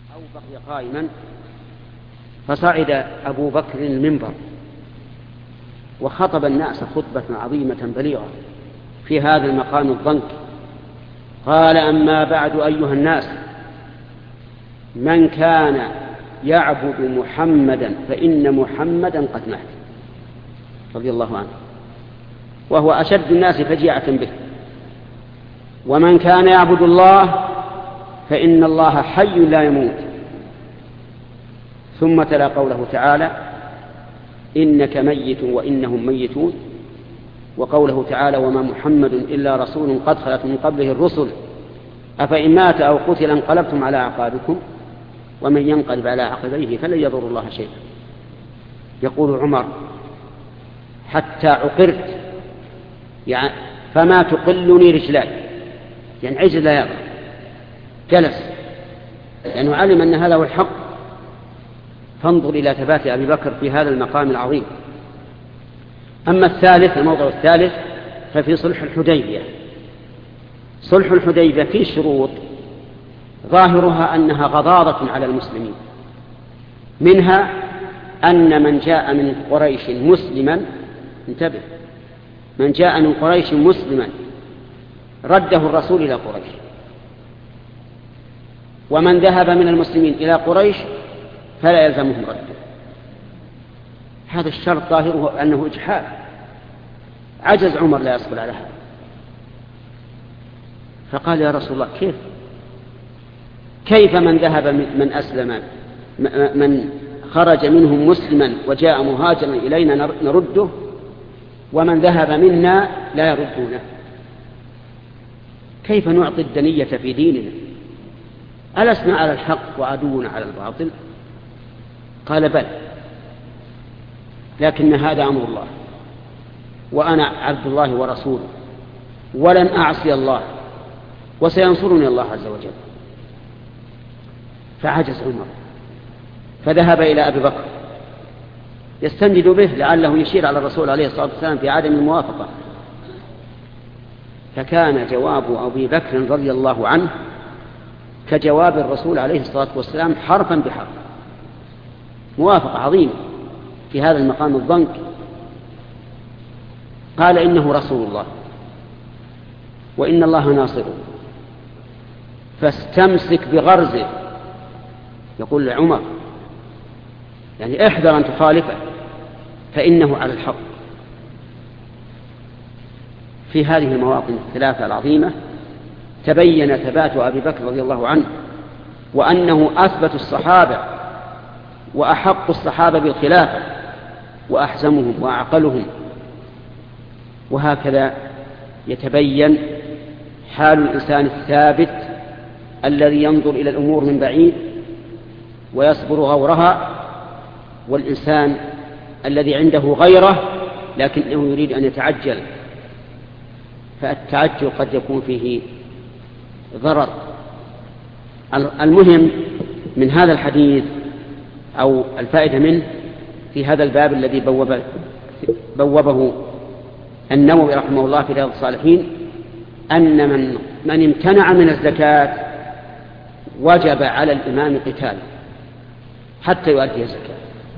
أو بقي قائما، فصعد أبو بكر المنبر وخطب الناس خطبة عظيمة بليغة في هذا المقام الضنك. قال: أما بعد أيها الناس، من كان يعبد محمدا فإن محمدا قد مات، رضي الله عنه، وهو أشد الناس فجيعة به. ومن كان يعبد الله فإن الله حي لا يموت. ثم تلا قوله تعالى: إنك ميت وإنهم ميتون. وقوله تعالى: وما محمد إلا رسول قد خلت من قبله الرسل أفإن مات أو قتل انقلبتم على أعقابكم ومن ينقلب على عقبيه فلن يضر الله شيئا. يقول عمر: حتى عقرت، يعني فما تقلني رجلاي، يعني عجل لا يضر، جلس لأنه علم أن هذا هو الحق. فانظر إلى ثبات أبي بكر في هذا المقام العظيم. أما الثالث، الموضع الثالث، ففي صلح الحديبية. صلح الحديبية فيه شروط ظاهرها أنها غضاضة على المسلمين، منها أن من جاء من قريش مسلما، انتبه، من جاء من قريش مسلما رده الرسول إلى قريش، ومن ذهب من المسلمين إلى قريش فلا يلزمهم رده. هذا الشرط ظاهره أنه إجحاف. عجز عمر لا يصبر على هذا، فقال: يا رسول الله، كيف من ذهب من أسلم، من خرج منهم مسلما وجاء مهاجرا إلينا نرده، ومن ذهب منا لا يردونه؟ كيف نعطي الدنية في ديننا؟ ألسنا على الحق وعدونا على الباطل؟ قال: بل، لكن هذا أمر الله، وأنا عبد الله ورسوله، ولن أعصي الله، وسينصرني الله عز وجل. فعجز عمر، فذهب إلى أبي بكر يستنجد به لعله يشير على الرسول عليه الصلاة والسلام في عدم الموافقة. فكان جواب أبي بكر رضي الله عنه كجواب الرسول عليه الصلاة والسلام حرفا بحرف، موافقة عظيمة في هذا المقام الضنك. قال: إنه رسول الله وإن الله ناصره، فاستمسك بغرزه. يقول لعمر: يعني احذر أن تخالفه فإنه على الحق. في هذه المواطن الثلاثة العظيمة تبين ثبات أبي بكر رضي الله عنه، وأنه أثبت الصحابة وأحق الصحابة بالخلافة وأحزمهم وأعقلهم. وهكذا يتبين حال الإنسان الثابت الذي ينظر إلى الأمور من بعيد ويصبر غورها، والإنسان الذي عنده غيره لكنه يريد أن يتعجل، فالتعجل قد يكون فيه ضرر. المهم من هذا الحديث أو الفائدة منه في هذا الباب الذي بوبه النووي رحمه الله في رياض الصالحين، أن من امتنع من الزكاة وجب على الإمام قتاله حتى يؤدي الزكاة،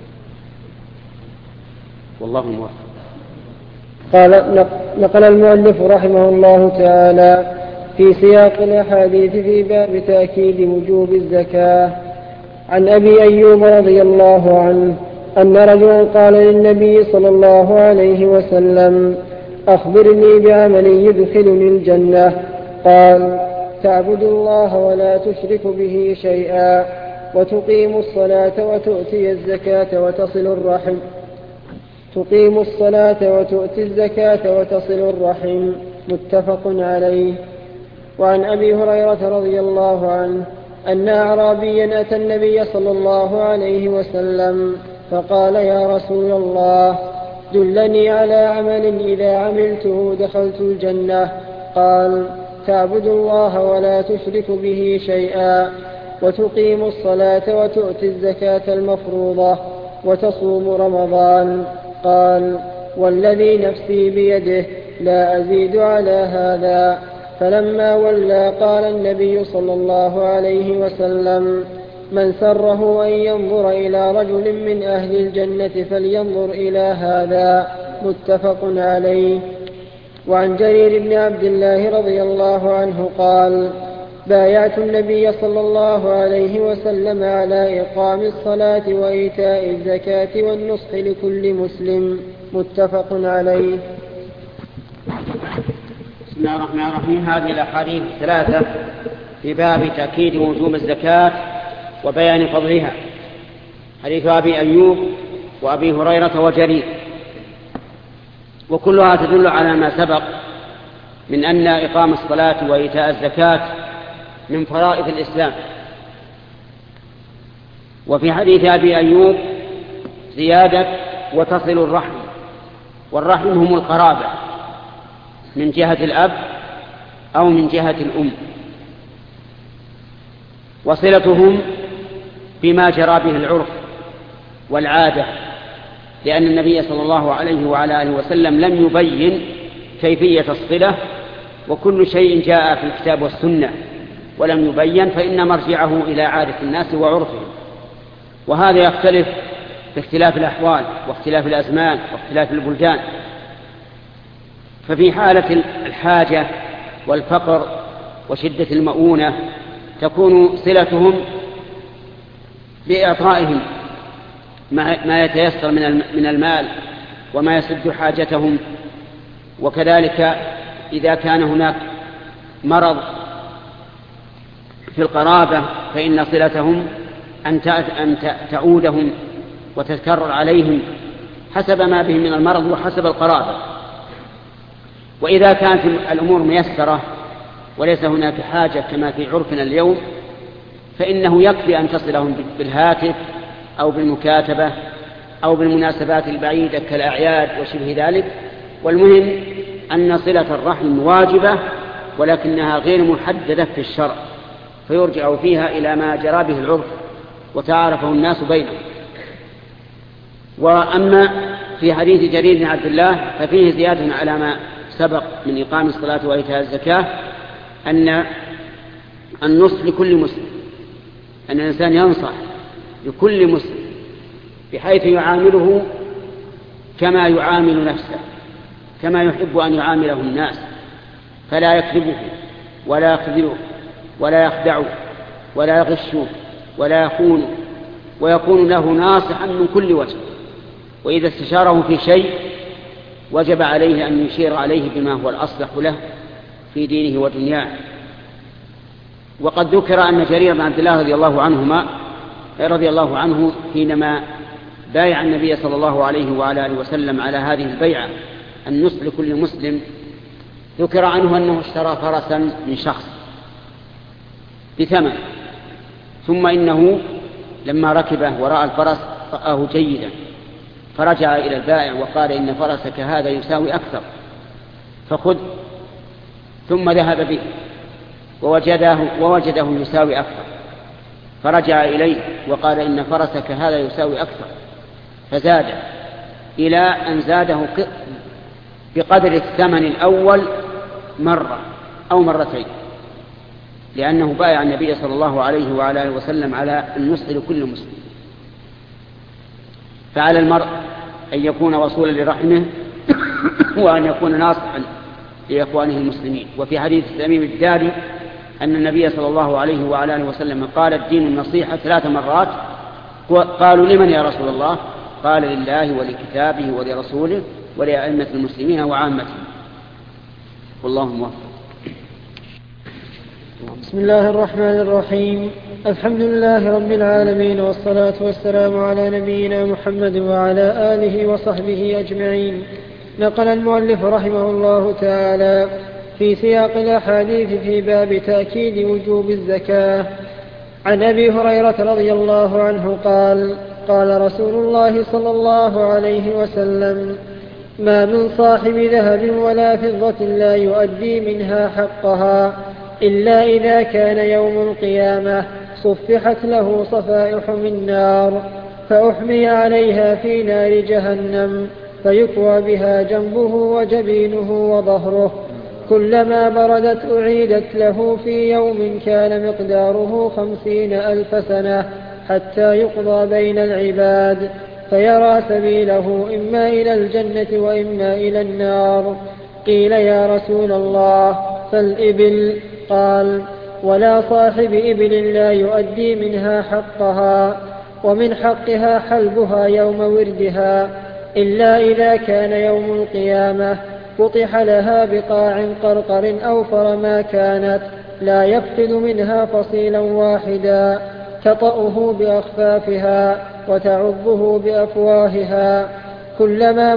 والله موفق. قال نقل المؤلف رحمه الله تعالى في سياق الأحاديث في باب تأكيد وجوب الزكاة عن أبي أيوب رضي الله عنه أن رجلا قال للنبي صلى الله عليه وسلم: أخبرني بعمل يدخلني الجنة. قال: تعبد الله ولا تشرك به شيئا، وتقيم الصلاة وتؤتي الزكاة وتصل الرحم. تقيم الصلاة وتؤتي الزكاة وتصل الرحم. متفق عليه. وعن أبي هريرة رضي الله عنه أن أعرابيا أتى النبي صلى الله عليه وسلم فقال: يا رسول الله، دلني على عمل إذا عملته دخلت الجنة. قال: تعبد الله ولا تشرك به شيئا، وتقيم الصلاة وتؤتي الزكاة المفروضة، وتصوم رمضان. قال: والذي نفسي بيده لا أزيد على هذا. فلما ولى قال النبي صلى الله عليه وسلم: من سره أن ينظر إلى رجل من أهل الجنة فلينظر إلى هذا، متفق عليه. وعن جرير بن عبد الله رضي الله عنه قال: بايعت النبي صلى الله عليه وسلم على إقام الصلاة وإيتاء الزكاة والنصح لكل مسلم، متفق عليه. بسم الله الرحمن الرحيم. هذه الأحاديث الثلاثة في باب تأكيد وجوب الزكاة وبيان فضلها، حديث أبي أيوب وأبي هريرة وجرير، وكلها تدل على ما سبق من أن إقام الصلاة وإيتاء الزكاة من فرائض الإسلام. وفي حديث أبي أيوب زيادة وتصل الرحم، والرحم هم القرابة من جهة الأب أو من جهة الأم، وصلتهم بما جرى به العرف والعادة، لأن النبي صلى الله عليه وعلى آله وسلم لم يبين كيفية الصلة، وكل شيء جاء في الكتاب والسنة ولم يبين فإن مرجعه إلى عادة الناس وعرفهم، وهذا يختلف باختلاف الأحوال واختلاف الأزمان واختلاف البلدان. ففي حالة الحاجة والفقر وشدة المؤونة تكون صلتهم بإعطائهم ما يتيسر من المال وما يسد حاجتهم، وكذلك إذا كان هناك مرض في القرابة فإن صلتهم أن تعودهم وتتكرر عليهم حسب ما بهم من المرض وحسب القرابة. وإذا كانت الأمور ميسرة وليس هناك حاجة كما في عرفنا اليوم فإنه يكفي أن تصلهم بالهاتف أو بالمكاتبة أو بالمناسبات البعيدة كالأعياد وشبه ذلك. والمهم أن صلة الرحم واجبة ولكنها غير محددة في الشرع، فيرجع فيها إلى ما جرى به العرف وتعارفه الناس بينهم. وأما في حديث جرير بن عبد الله ففيه زيادة على ما سبق من إقام الصلاة وإيتاء الزكاة، أن النصح لكل مسلم، أن الإنسان ينصح لكل مسلم بحيث يعامله كما يعامل نفسه، كما يحب أن يعامله الناس، فلا يكذبه ولا يخذله ولا يخدعه ولا يغشه ولا يخونه، ويكون له ناصحا من كل وجه. وإذا استشاره في شيء وجب عليه أن يشير عليه بما هو الأصلح له في دينه ودنياه. وقد ذكر أن جرير بن عبد الله رضي الله عنه حينما بايع النبي صلى الله عليه وعلى آله وسلم على هذه البيعة النصح لكل مسلم، ذكر عنه أنه اشترى فرسا من شخص بثمن، ثم إنه لما ركبه ورأى الفرس رآه جيدا فرجع إلى البائع وقال: إن فرسك هذا يساوي أكثر فخذ. ثم ذهب به ووجده يساوي أكثر فرجع إليه وقال: إن فرسك هذا يساوي أكثر، فزاد إلى أن زاده بقدر الثمن الأول مرة أو مرتين، لأنه بايع النبي صلى الله عليه وعلى آله وسلم على النصح لكل مسلم. فعلى المرء أن يكون وصولا لرحمه وأن يكون ناصحا لإخوانه المسلمين. وفي حديث تميم الداري أن النبي صلى الله عليه وعلى آله وسلم قال: الدين النصيحة 3 مرات. قالوا: لمن يا رسول الله؟ قال: لله ولكتابه ولرسوله ولأئمة المسلمين وعامتهم. والله موفق. بسم الله الرحمن الرحيم. الحمد لله رب العالمين، والصلاة والسلام على نبينا محمد وعلى آله وصحبه أجمعين. نقل المؤلف رحمه الله تعالى في سياق الأحاديث في باب تأكيد وجوب الزكاة عن أبي هريرة رضي الله عنه قال: قال رسول الله صلى الله عليه وسلم: ما من صاحب ذهب ولا فضة لا يؤدي منها حقها إلا إذا كان يوم القيامة صفحت له صفائح من نار فأحمي عليها في نار جهنم فيكوى بها جنبه وجبينه وظهره، فكلما بردت أعيدت له في يوم كان مقداره 50,000 سنة حتى يقضى بين العباد فيرى سبيله إما إلى الجنة وإما إلى النار. قيل يا رسول الله فالإبل؟ قال ولا صاحب إبل لا يؤدي منها حقها، ومن حقها حلبها يوم وردها، إلا إذا كان يوم القيامة فتح لها بقاع قرقر أوفر ما كانت لا يفقد منها فصيلا واحدا تطأه بأخفافها وتعضه بأفواهها. كلما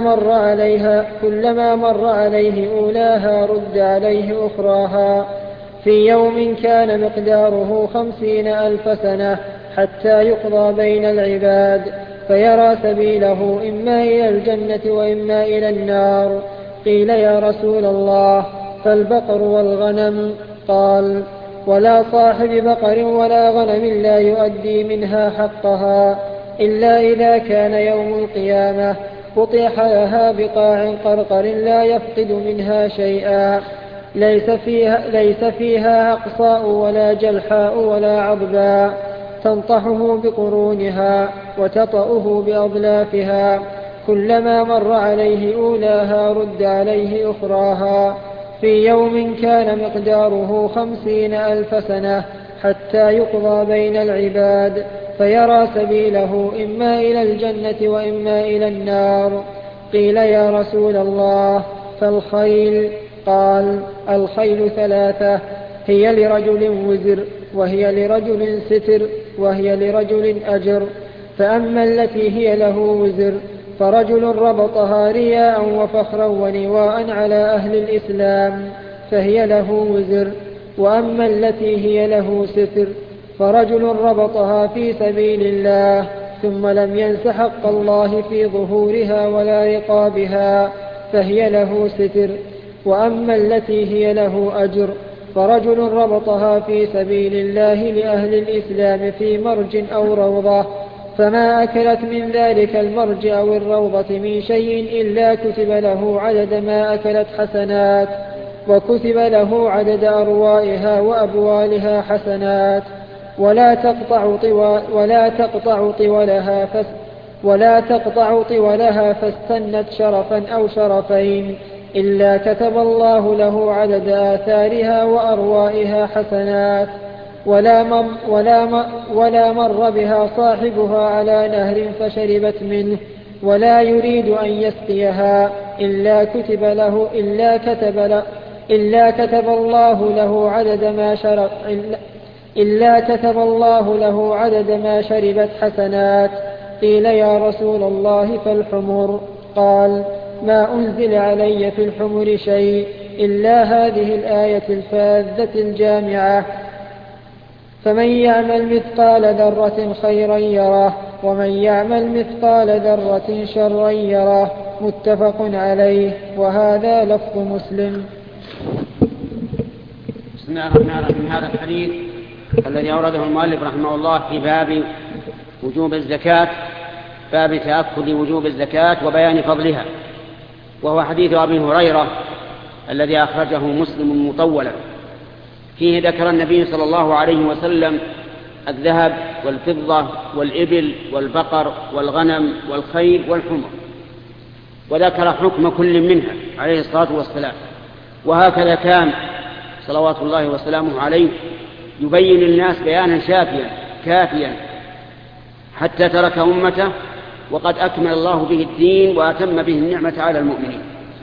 مر عليه أولاها رد عليه أخراها في يوم كان مقداره 50,000 سنة حتى يقضى بين العباد فيرى سبيله إما إلى الجنة وإما إلى النار. قيل يا رسول الله فالبقر والغنم؟ قال ولا صاحب بقر ولا غنم لا يؤدي منها حقها، إلا إذا كان يوم القيامة فتح لها بقاع قرقر لا يفقد منها شيئا، ليس فيها أقصاء ولا جلحاء ولا عضباء، تنطحه بقرونها وتطأه بأضلافها. كلما مر عليه أولاها رد عليه أخراها في يوم كان مقداره 50,000 سنة حتى يقضى بين العباد فيرى سبيله إما إلى الجنة وإما إلى النار. قيل يا رسول الله فالخيل؟ قال الخيل 3، هي لرجل وزر، وهي لرجل ستر، وهي لرجل أجر. فأما التي هي له وزر فرجل ربطها رياء وفخرا ونواء على أهل الإسلام فهي له وزر. وأما التي هي له ستر فرجل ربطها في سبيل الله ثم لم ينس حق الله في ظهورها ولا رقابها فهي له ستر. وأما التي هي له أجر فرجل ربطها في سبيل الله لأهل الإسلام في مرج أو روضة فما أكلت من ذلك المرج أو الروضة من شيء إلا كتب له عدد ما أكلت حسنات، وكتب له عدد أروائها وأبوالها حسنات. ولا تقطع طولها فاستنت شرفا أو شرفين إلا كتب الله له عدد آثارها وأروائها حسنات. ولا مر بها صاحبها على نهر فشربت منه ولا يريد أن يسقيها إلا كتب الله له عدد ما شربت حسنات. قيل يا رسول الله فالحمر؟ قال ما أنزل علي في الحمر شيء إلا هذه الآية الفاذة الجامعة: فمن يعمل مثقال ذرة خيرا يره ومن يعمل مثقال ذرة شرا يره. متفق عليه، وهذا لفظ مسلم. بسم الله الرحمن الرحيم. هذا الحديث الذي أورده المؤلف رحمه الله في باب وجوب الزكاة، باب تأكد وجوب الزكاة وبيان فضلها، وهو حديث أبي هريرة الذي أخرجه مسلم مطولا. فيه ذكر النبي صلى الله عليه وسلم الذهب والفضة والإبل والبقر والغنم والخيل والحمر، وذكر حكم كل منها عليه الصلاة والسلام. وهكذا كان صلوات الله وسلامه عليه يبين للناس بيانا شافيا كافيا حتى ترك أمته وقد أكمل الله به الدين وأتم به النعمة على المؤمنين.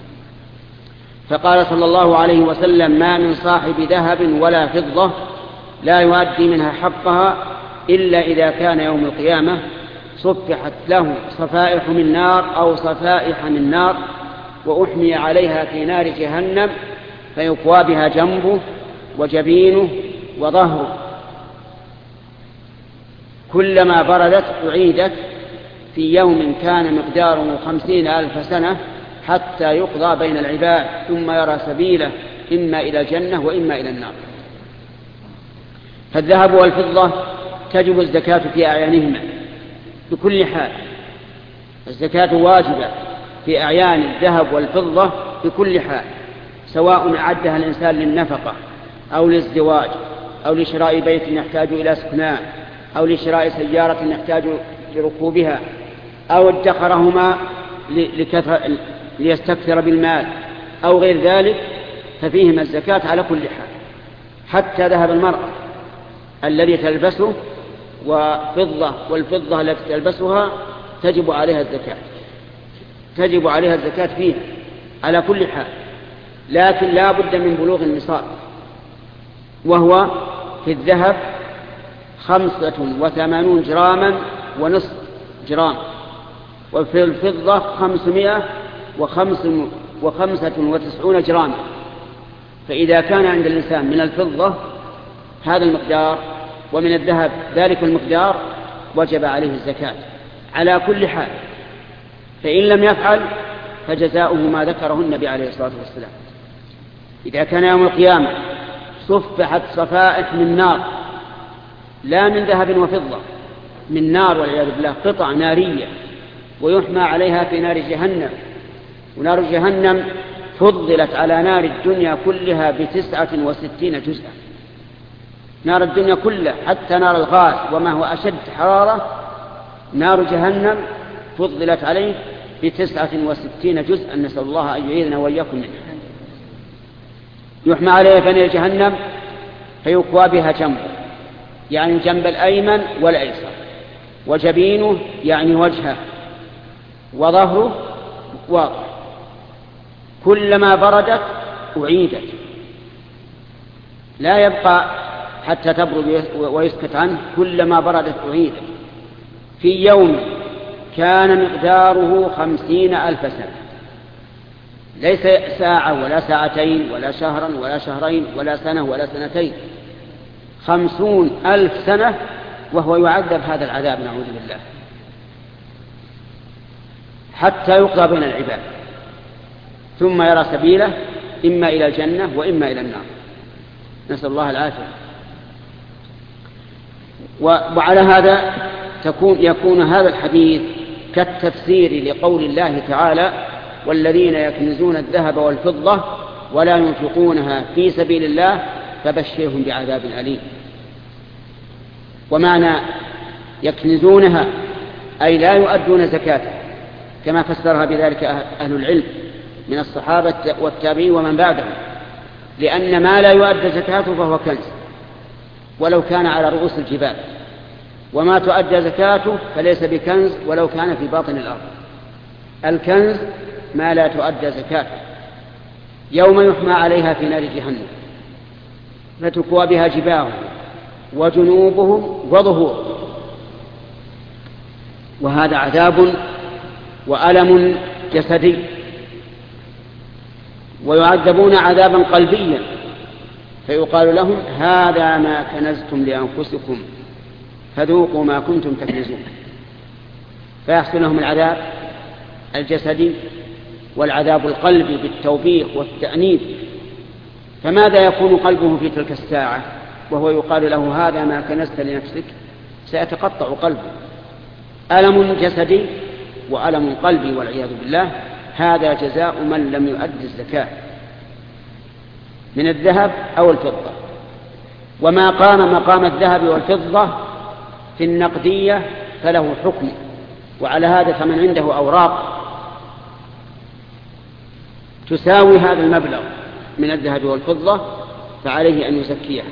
فقال صلى الله عليه وسلم: ما من صاحب ذهب ولا فضة لا يؤدي منها حقها إلا إذا كان يوم القيامة صفحت له صفائح من نار أو صفائح من نار وأحمي عليها في نار جهنم فيقوى بها جنبه وجبينه وظهره، كلما بردت أعيدت في يوم كان مقداره 50,000 سنة حتى يقضى بين العباد ثم يرى سبيله إما إلى الجنة وإما إلى النار. فالذهب والفضة تجب الزكاة في أعيانهما بكل حال. الزكاة واجبة في أعيان الذهب والفضة بكل حال، سواء أعدها الإنسان للنفقة أو للزواج أو لشراء بيت يحتاج إلى سكناه أو لشراء سيارة يحتاج لركوبها أو ادخرهما ليستكثر بالمال أو غير ذلك، ففيهما الزكاة على كل حال. حتى ذهب المرأة الذي تلبسه والفضة التي تلبسها تجب عليها الزكاة فيها على كل حال، لكن لا بد من بلوغ النصاب، وهو في الذهب 85 جراما ونصف جرام، وفي الفضة 595 جراما. فإذا كان عند الإنسان من الفضة هذا المقدار ومن الذهب ذلك المقدار وجب عليه الزكاة على كل حال. فإن لم يفعل فجزاؤه ما ذكره النبي عليه الصلاة والسلام. إذا كان يوم القيامة صفحت صفائح من نار، لا من ذهب وفضة، من نار والعياذ بالله، قطع نارية، ويحمى عليها في نار جهنم، ونار جهنم فضلت على نار الدنيا كلها ب69 جزءا. نار الدنيا كلها حتى نار الغاز وما هو أشد حرارة، نار جهنم فضلت عليه ب69 جزءا، نسأل الله أن يعيذنا وإياكم منها. يحمى عليها في نار جهنم فيكوى بها جنبه، يعني الجنب الأيمن والأيسر، وجبينه يعني وجهه، وظهره واضح. كلما بردت أعيدت، لا يبقى حتى تبرد ويسكت عنه، كلما بردت أعيدت. في يوم كان مقداره 50,000 سنة، ليس ساعة ولا ساعتين ولا شهرا ولا شهرين ولا سنة ولا سنتين، 50,000 سنة وهو يعذب هذا العذاب، نعوذ بالله، حتى يقضى بين العباد، ثم يرى سبيله إما إلى الجنة وإما إلى النار، نسأل الله العافية. وعلى هذا يكون هذا الحديث كالتفسير لقول الله تعالى: والذين يكنزون الذهب والفضة ولا ينفقونها في سبيل الله فبشرهم بعذاب أليم. ومعنى يكنزونها أي لا يؤدون زكاتها، كما فسرها بذلك أهل العلم من الصحابة والتابعين ومن بعدهم، لأن ما لا يؤدى زكاته فهو كنز ولو كان على رؤوس الجبال، وما تؤدى زكاته فليس بكنز ولو كان في باطن الأرض. الكنز ما لا تؤدى زكاته. يوم يحمى عليها في نار جهنم فتكوى بها جباههم وجنوبهم وظهورهم، وهذا عذاب وألم جسدي. ويعذبون عذابا قلبيا، فيقال لهم: هذا ما كنزتم لأنفسكم فذوقوا ما كنتم تكنزون. فيحصل لهم العذاب الجسدي والعذاب القلبي بالتوبيخ والتأنيب. فماذا يكون قلبه في تلك الساعة وهو يقال له: هذا ما كنزت لنفسك؟ سيتقطع قلبه، ألم جسدي وألم قلبي والعياذ بالله. هذا جزاء من لم يؤدي الزكاة من الذهب أو الفضة. وما قام مقام الذهب والفضة في النقدية فله حكم. وعلى هذا فمن عنده أوراق تساوي هذا المبلغ من الذهب والفضة فعليه أن يزكيها.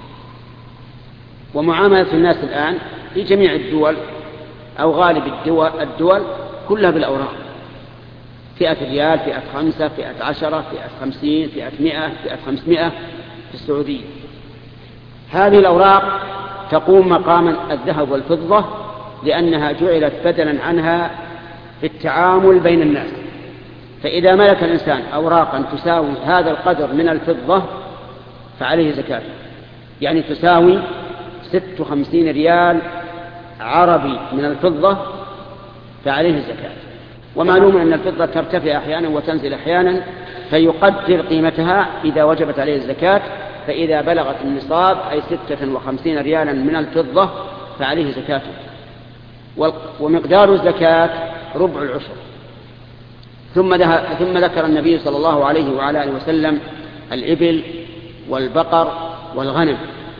ومعاملة الناس الآن في جميع الدول أو غالب الدول كلها بالأوراق، 100 ريال، 100 5، 100 10، 100 50، 100 100، 100 500 في السعودية. هذه الأوراق تقوم مقام الذهب والفضة لأنها جعلت بدلا عنها في التعامل بين الناس. فإذا ملك الإنسان أوراقا تساوي هذا القدر من الفضة فعليه زكاة، يعني تساوي 56 ريال عربي من الفضة فعليه زكاة. ومعلوم أن الفضة ترتفع أحيانا وتنزل أحيانا، فيقدر قيمتها إذا وجبت عليه الزكاة. فإذا بلغت النصاب أي 56 ريالا من الفضة فعليه زكاته. ومقدار الزكاة ربع العشر، ثم ذكر النبي صلى الله عليه وعلى آله وسلم الإبل والبقر والغنم،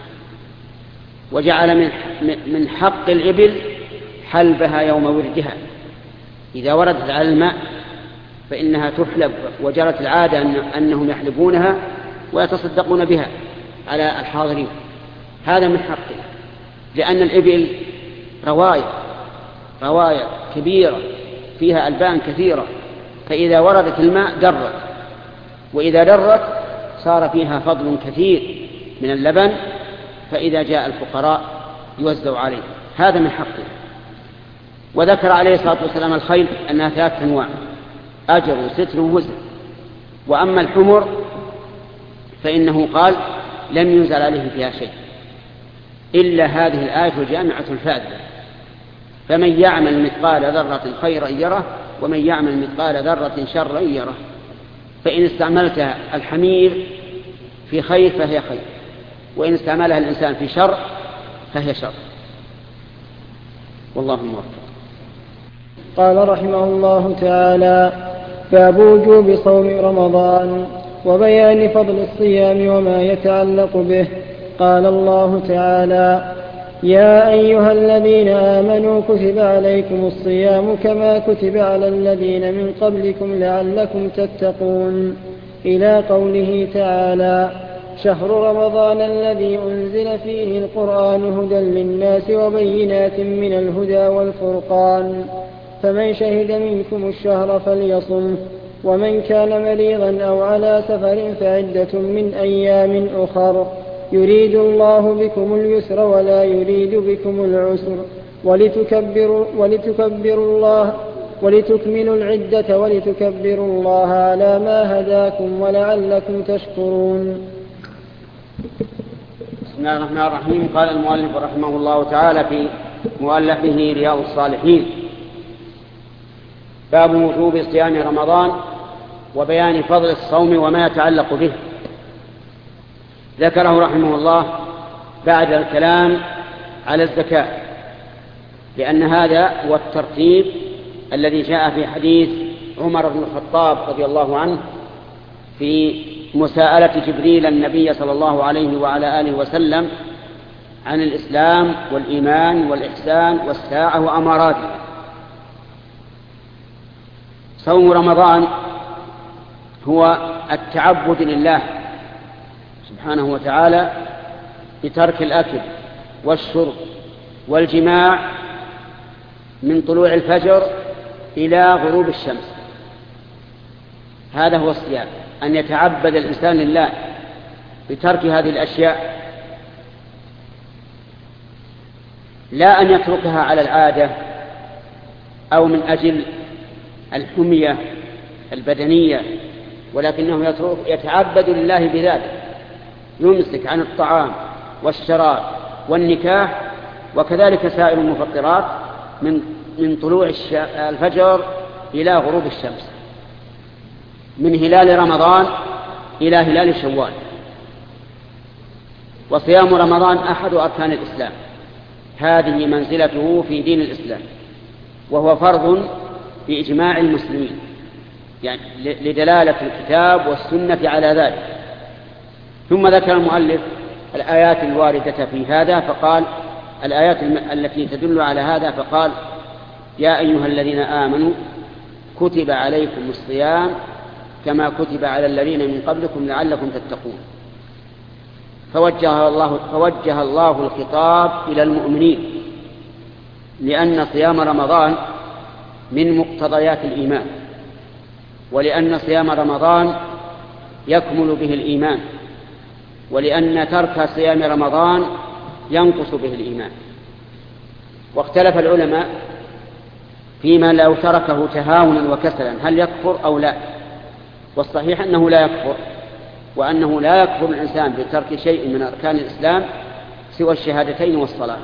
وجعل من حق الإبل حلبها يوم وردها، إذا وردت على الماء فإنها تحلب، وجرت العادة أنهم يحلبونها ويتصدقون بها على الحاضرين. هذا من حقه، لأن الإبل رواية كبيرة فيها ألبان كثيرة، فإذا وردت الماء درت، وإذا درت صار فيها فضل كثير من اللبن، فإذا جاء الفقراء يوزع عليه. هذا من حقه. وذكر عليه الصلاة والسلام الخيل أنها 3 أنواع: أجر وستر ووزر. وأما الحمر فإنه قال لم ينزل عليه فيها شيء إلا هذه الآية الجامعة الفاذة: فمن يعمل مثقال ذرة خيرا يره ومن يعمل مثقال ذرة شرا يره. فإن استعملت الحمير في خير فهي خير، وإن استعملها الإنسان في شر فهي شر. والله موفق. قال رحمه الله تعالى: باب وجوب صوم رمضان وبيان فضل الصيام وما يتعلق به. قال الله تعالى: يا أيها الذين آمنوا كتب عليكم الصيام كما كتب على الذين من قبلكم لعلكم تتقون، إلى قوله تعالى: شهر رمضان الذي أنزل فيه القرآن هدى للناس وبينات من الهدى والفرقان، فمن شهد منكم الشهر فليصم، ومن كان مريضا أو على سفر فعدة من أيام أخر، يريد الله بكم اليسر ولا يريد بكم العسر، ولتكملوا العدة ولتكبروا الله على ما هداكم ولعلكم تشكرون. بسم الله الرحمن الرحيم. قال المؤلف رحمه الله تعالى في مؤلفه رياض الصالحين: باب وجوب صيام رمضان وبيان فضل الصوم وما يتعلق به. ذكره رحمه الله بعد الكلام على الزكاة، لأن هذا هو الترتيب الذي جاء في حديث عمر بن الخطاب رضي الله عنه في مساءلة جبريل النبي صلى الله عليه وعلى آله وسلم عن الإسلام والإيمان والإحسان والساعة وأماراته. صوم رمضان هو التعبد لله سبحانه وتعالى بترك الأكل والشرب والجماع من طلوع الفجر إلى غروب الشمس. هذا هو الصيام، أن يتعبد الإنسان لله بترك هذه الأشياء، لا أن يتركها على العادة أو من أجل الحمية البدنية، ولكنه يتعبد لله بذلك، يمسك عن الطعام والشراب والنكاح وكذلك سائر المفطرات من طلوع الفجر إلى غروب الشمس، من هلال رمضان إلى هلال شوال. وصيام رمضان أحد أركان الإسلام، هذه منزلته في دين الإسلام، وهو فرض بإجماع المسلمين، يعني لدلالة الكتاب والسنة على ذلك. ثم ذكر المؤلف الآيات الواردة في هذا، فقال الآيات التي تدل على هذا، فقال: يا أيها الذين آمنوا كتب عليكم الصيام كما كتب على الذين من قبلكم لعلكم تتقون. فوجه الله الخطاب إلى المؤمنين، لأن صيام رمضان من مقتضيات الإيمان، ولأن صيام رمضان يكمل به الإيمان، ولأن ترك صيام رمضان ينقص به الإيمان. واختلف العلماء فيما لو تركه تهاونا وكسلا هل يكفر أو لا، والصحيح أنه لا يكفر، وأنه لا يكفر الإنسان بترك شيء من أركان الإسلام سوى الشهادتين والصلاة.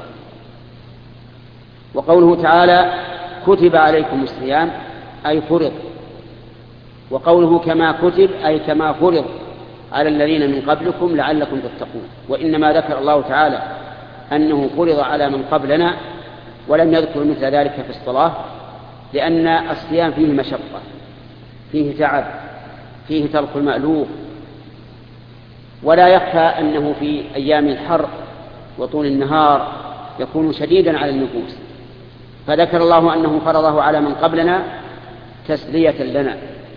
وقوله تعالى: كتب عليكم الصيام أي فرض، وقوله كما كتب أي كما فرض على الذين من قبلكم لعلكم تتقون. وإنما ذكر الله تعالى أنه فرض على من قبلنا ولم يذكر مثل ذلك في الصلاة، لأن الصيام فيه مشقة، فيه تعب، فيه ترك المألوف، ولا يخفى أنه في أيام الحر وطول النهار يكون شديدا على النفوس، فذكر الله أنه فرضه على من قبلنا تسلية لنا،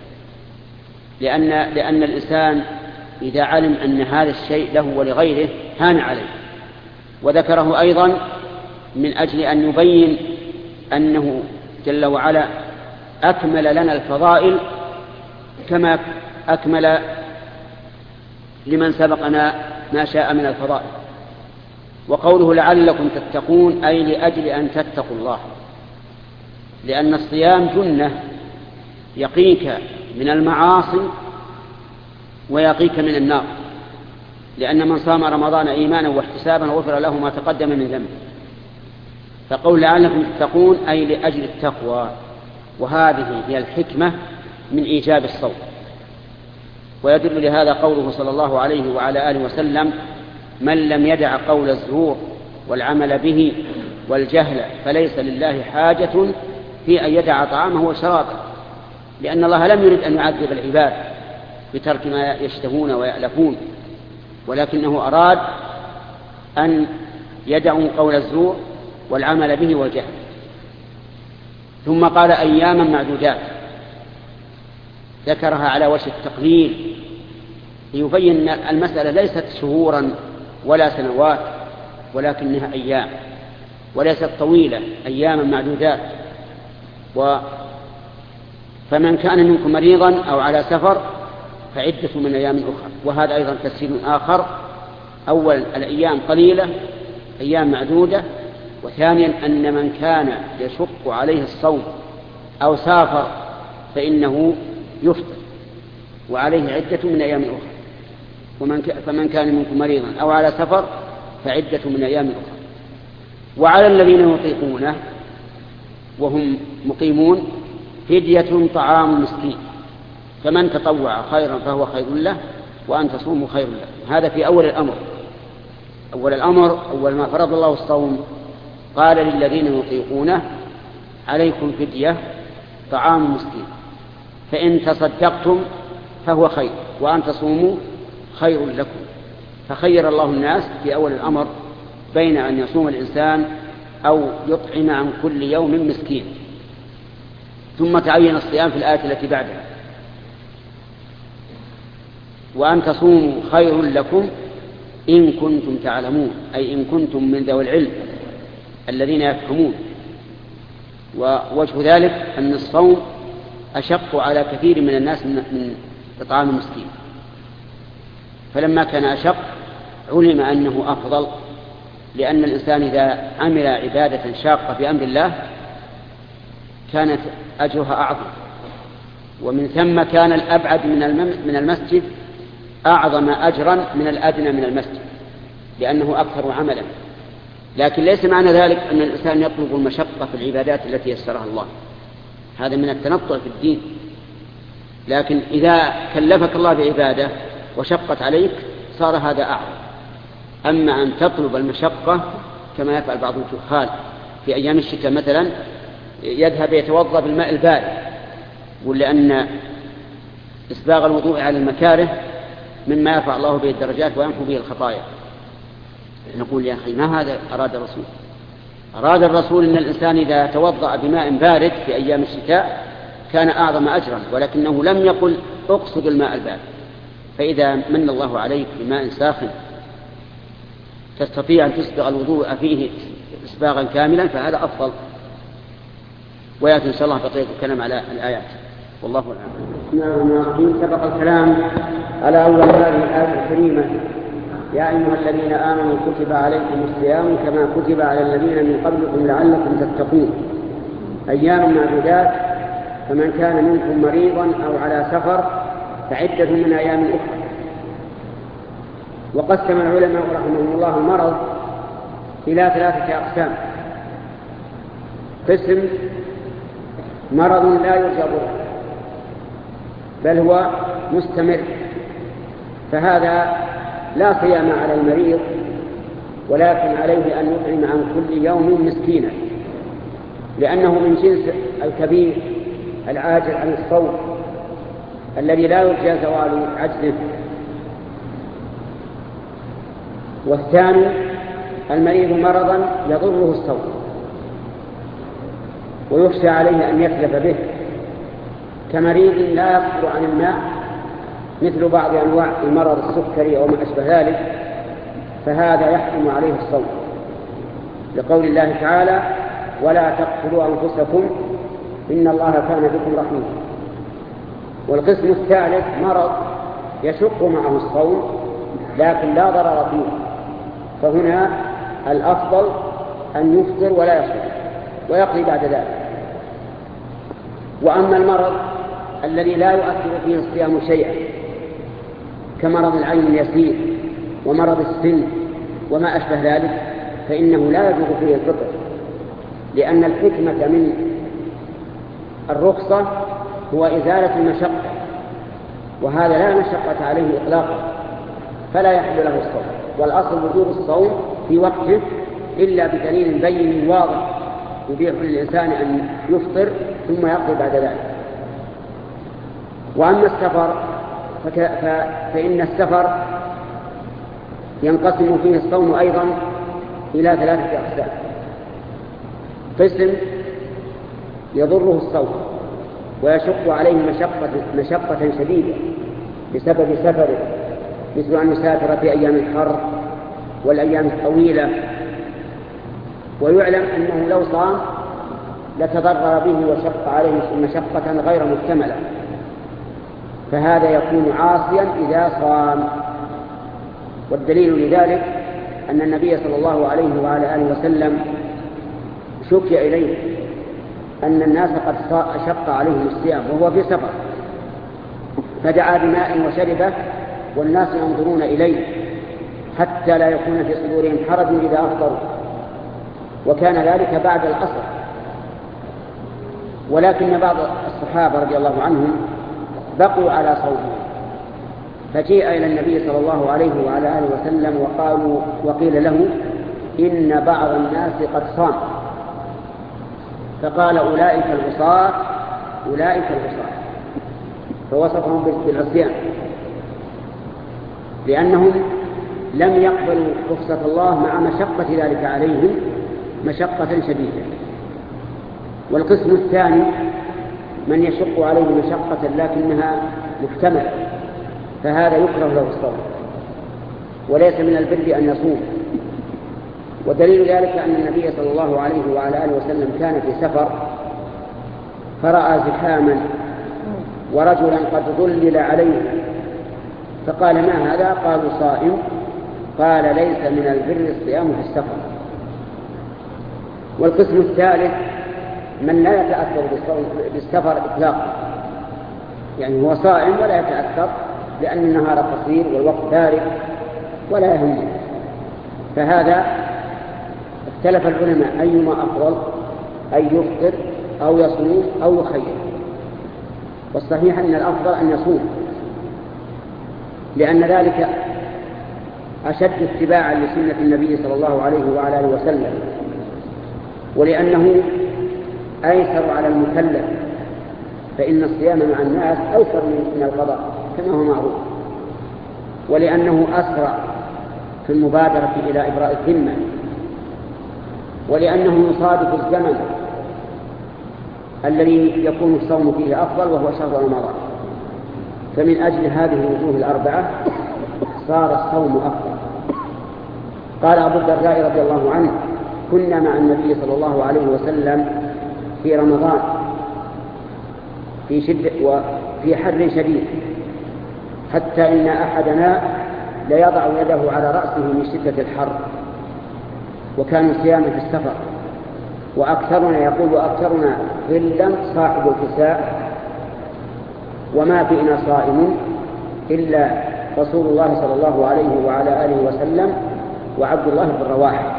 لأن الإنسان إذا علم أن هذا الشيء له ولغيره هان عليه. وذكره أيضا من أجل أن يبين أنه جل وعلا أكمل لنا الفضائل كما أكمل لمن سبقنا ما شاء من الفضائل. وقوله لعلكم تتقون أي لأجل أن تتقوا الله، لأن الصيام جنة يقيك من المعاصي ويقيك من النار، لأن من صام رمضان إيمانا واحتسابا غفر له ما تقدم من ذنبه. فقول لعلكم تتقون أي لأجل التقوى، وهذه هي الحكمة من إيجاب الصوم. ويدل لهذا قوله صلى الله عليه وعلى آله وسلم: من لم يدع قول الزور والعمل به والجهل فليس لله حاجة في أن يدع طعامه وشرابه، لأن الله لم يرد أن يعذب العباد بترك ما يشتهون ويألفون، ولكنه أراد أن يدعوا قول الزور والعمل به والجهل. ثم قال أياما معدودات، ذكرها على وجه التقليل ليبين أن المسألة ليست شهورا ولا سنوات، ولكنها أيام، وليست طويلة، أياما معدودات. فمن كان منكم مريضا أو على سفر فعدة من أيام أخرى. وهذا أيضا تفسير آخر: أول الأيام قليلة، أيام معدودة. وثانيا أن من كان يشق عليه الصوم أو سافر فإنه يفطر وعليه عدة من أيام أخرى. فمن كان منكم مريضا أو على سفر فعدة من أيام أخرى. وعلى الذين يطيقونه وهم مقيمون فدية طعام مسكين، فمن تطوع خيرا فهو خير له وأن تصوموا خير له. هذا في أول الأمر. أول ما فرض الله الصوم قال للذين يطيقونه: عليكم فدية طعام مسكين، فإن تصدقتم فهو خير وأن تصوموا خير لكم. فخير الله الناس في أول الأمر بين أن يصوم الإنسان أو يطعم عن كل يوم مسكين. ثم تعين الصيام في الآية التي بعدها: وأن تصوموا خير لكم إن كنتم تعلمون، أي إن كنتم من ذوي العلم الذين يفهمون. ووجه ذلك أن الصوم أشق على كثير من الناس من إطعام المسكين، فلما كان أشق علم أنه أفضل، لأن الإنسان إذا عمل عبادة شاقة في أمر الله كانت أجرها أعظم، ومن ثم كان الأبعد من المسجد أعظم أجرا من الأدنى من المسجد، لأنه أكثر عملا. لكن ليس معنى ذلك أن الإنسان يطلب المشقة في العبادات التي يسرها الله، هذا من التنطع في الدين. لكن إذا كلفك الله بعبادة وشقت عليك صار هذا أعظم. أما أن تطلب المشقة كما يفعل بعض الجهال في أيام الشتاء مثلا، يذهب يتوضأ بالماء البارد، ولأن إسباغ الوضوء على المكاره مما يرفع الله به الدرجات ويمحو به الخطايا. نقول: يا أخي، ما هذا أراد الرسول؟ أراد الرسول أن الإنسان إذا توضأ بماء بارد في أيام الشتاء كان أعظم أجرا، ولكنه لم يقل اقصد الماء البارد. فإذا من الله عليك بماء ساخن تستطيع أن تسبغ الوضوء فيه إسباغا كاملا فهذا أفضل. ويأتي إن شاء الله بقية الكلام على الآيات، والله أعلم. سبق الكلام على أول هذه الآية الكريمة: يا أيها الذين آمنوا كتب عليكم الصيام كما كتب على الذين من قبلكم لعلكم تتقون أيام معدودات، فمن كان منكم مريضا أو على سفر فعدة من أيام أخرى. وقسم العلماء رحمهم الله المرض إلى 3 أقسام: قسم مرض لا يرجى ضره بل هو مستمر، فهذا لا صيام على المريض، ولكن عليه أن يطعم عن كل يوم مسكينا، لأنه من جنس الكبير العاجل عن الصوم الذي لا يرجى زوال عجزه. والثاني المريض مرضا يضره الصوم ويخشى عليه أن يتلف به، كمريض لا يصبر عن الماء مثل بعض أنواع المرض السكري أو ما أشبه ذلك، فهذا يحرم عليه الصوم، لقول الله تعالى: ولا تقتلوا أنفسكم إن الله كان بكم رحيما. والقسم الثالث مرض يشق معه الصوم لكن لا ضرر فيه، فهنا الأفضل أن يفطر ولا يصوم ويقضي بعد ذلك. وأما المرض الذي لا يؤثر فيه الصيام شيئا كمرض العين اليسير ومرض السن وما أشبه ذلك، فإنه لا يجوز فيه الفطر، لأن الحكمة من الرخصة هو إزالة المشقة، وهذا لا مشقة عليه إطلاقا، فلا يحل له الصوم. والأصل وجوب الصوم في وقته إلا بدليل بين واضح يبيح للإنسان أن يفطر ثم يقضي بعد ذلك. وأما السفر فإن السفر ينقسم فيه الصوم أيضا إلى 3 أقسام: قسم يضره الصوم ويشق عليه مشقة شديدة بسبب سفره، مثل أن يسافر في أيام الحر والأيام الطويلة، ويعلم أنه لو صام لتضرر به وشق عليه مشقة غير محتملة، فهذا يكون عاصيا إذا صام. والدليل لذلك أن النبي صلى الله عليه وعلى آله وسلم شكي إليه أن الناس قد شق عليهم الصيام وهو في سفر، فدعا بماء وشربه والناس ينظرون إليه حتى لا يكون في صدورهم حرج إذا أفطروا، وكان ذلك بعد العصر. ولكن بعض الصحابة رضي الله عنهم بقوا على صومهم، فجيء إلى النبي صلى الله عليه وعلى آله وسلم وقيل له إن بعض الناس قد صام، فقال: أولئك العصاة أولئك العصاة، فوصفهم بالعصيان، لأنهم لم يقبلوا رخصة الله مع مشقة ذلك عليهم مشقة شديدة. والقسم الثاني من يشق عليه مشقة لكنها محتملة، فهذا يكره له الصوم وليس من البر أن يصوم. ودليل ذلك أن النبي صلى الله عليه وعلى آله وسلم كان في سفر فرأى زحاما ورجلا قد ظلل عليه، فقال: ما هذا؟ قالوا: صائم. قال: ليس من البر الصيام في السفر. والقسم الثالث من لا يتأثر بالسفر إطلاقا، يعني هو صائم ولا يتأثر لأن النهار قصير والوقت بارد ولا يهمه، فهذا اختلف العلماء أيما أفضل، أن يفطر أو يصوم أو يخير. والصحيح أن الأفضل أن يصوم، لأن ذلك أشد اتباعا لسنة النبي صلى الله عليه وعلى آله وسلم، ولأنه أيسر على المكلف، فإن الصيام مع الناس أيسر من القضاء كما هو معروف، ولأنه أسرع في المبادرة إلى إبراء الذمة، ولأنه يصادف الزمن الذي يكون الصوم فيه أفضل وهو شهر رمضان. فمن أجل هذه الوجوه الأربعة صار الصوم أفضل. قال أبو الدرداء رضي الله عنه: كنا مع النبي صلى الله عليه وسلم في رمضان في شدة وفي حر شديد، حتى إن أحدنا ليضع يده على رأسه من شدة الحر، وكان صياما في السفر. وأكثرنا يقول: وأكثرنا ظلا صاحب الكساء، وما فينا صائم إلا رسول الله صلى الله عليه وعلى آله وسلم وعبد الله بن رواحة.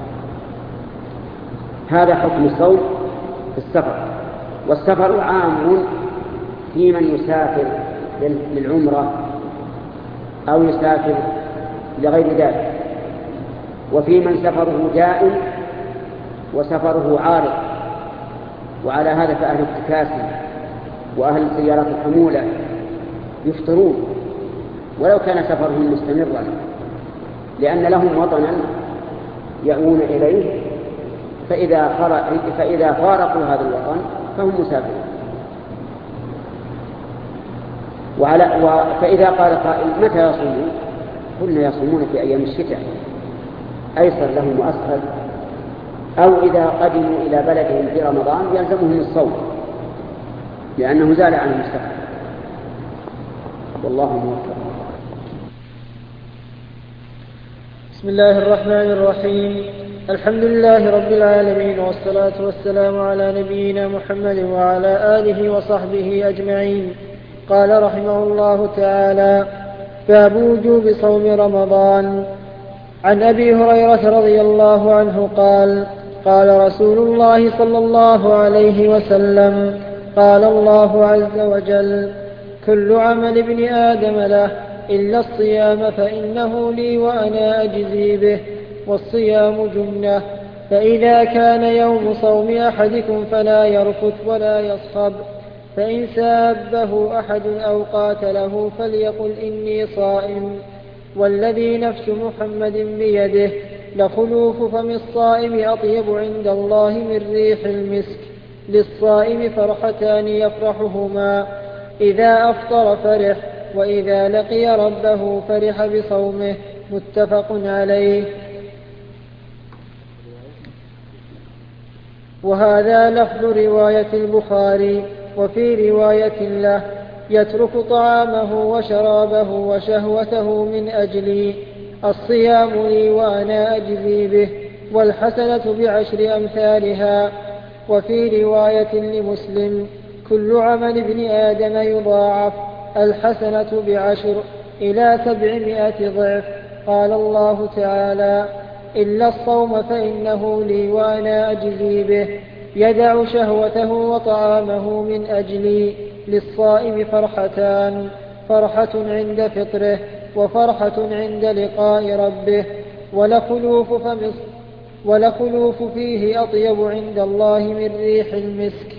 هذا حكم الصوم في السفر. والسفر عام في من يسافر للعمرة أو يسافر لغير ذلك، وفي من سفره دائم وسفره عارض. وعلى هذا فأهل التكاسي وأهل سيارات الحمولة يفطرون ولو كان سفرهم مستمرا، لأن لهم وطنا يأوون إليه، فإذا فارقوا هذا الوطن فهم مسافرون. فإذا قال قائل متى يصومون؟ قلنا يصومون في أيام الشتاء، أيسر لهم وأسهل، أو إذا قدموا إلى بلدهم في رمضان يلزمهم الصوم لأنه زال عنهم السفر. والله موفق. بسم الله الرحمن الرحيم. الحمد لله رب العالمين، والصلاة والسلام على نبينا محمد وعلى آله وصحبه أجمعين. قال رحمه الله تعالى: باب وجوب صوم رمضان. عن أبي هريرة رضي الله عنه قال: قال رسول الله صلى الله عليه وسلم: قال الله عز وجل: كل عمل ابن آدم له إلا الصيام فإنه لي وأنا أجزي به، والصيام جنة، فإذا كان يوم صوم أحدكم فلا يرفث ولا يصخب، فإن سابه أحد أو قاتله فليقل إني صائم، والذي نفس محمد بيده لخلوف فم الصائم أطيب عند الله من ريح المسك. للصائم فرحتان يفرحهما: إذا أفطر فرح، وإذا لقي ربه فرح بصومه. متفق عليه. وهذا لفظ رواية البخاري. وفي رواية له: يترك طعامه وشرابه وشهوته من أجلي، الصيام لي وأنا أجزي به، والحسنة بعشر أمثالها. وفي رواية لمسلم: كل عمل ابن آدم يضاعف، الحسنة بعشر إلى 700 ضعف. قال الله تعالى: إلا الصوم فإنه لي وأنا أجزي به، يدع شهوته وطعامه من أجلي. للصائم فرحتان: فرحة عند فطره، وفرحة عند لقاء ربه، ولخلوف فيه أطيب عند الله من ريح المسك.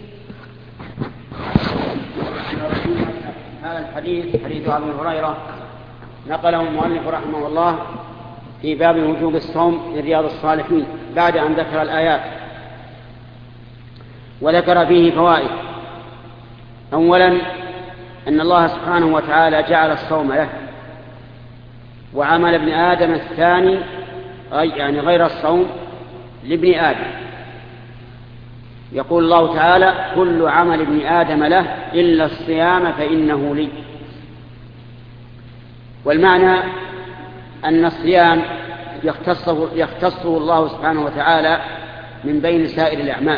هذا الحديث حديث أبي هريرة نقله المؤلف رحمه الله في باب وجوب الصوم من رياض الصالحين، بعد أن ذكر الآيات وذكر فيه فوائد. أولا أن الله سبحانه وتعالى جعل الصوم له، وعمل ابن آدم الثاني يعني غير الصوم لابن آدم. يقول الله تعالى: كل عمل ابن آدم له إلا الصيام فإنه لي. والمعنى أن الصيام يختصه الله سبحانه وتعالى من بين سائر الأعمال،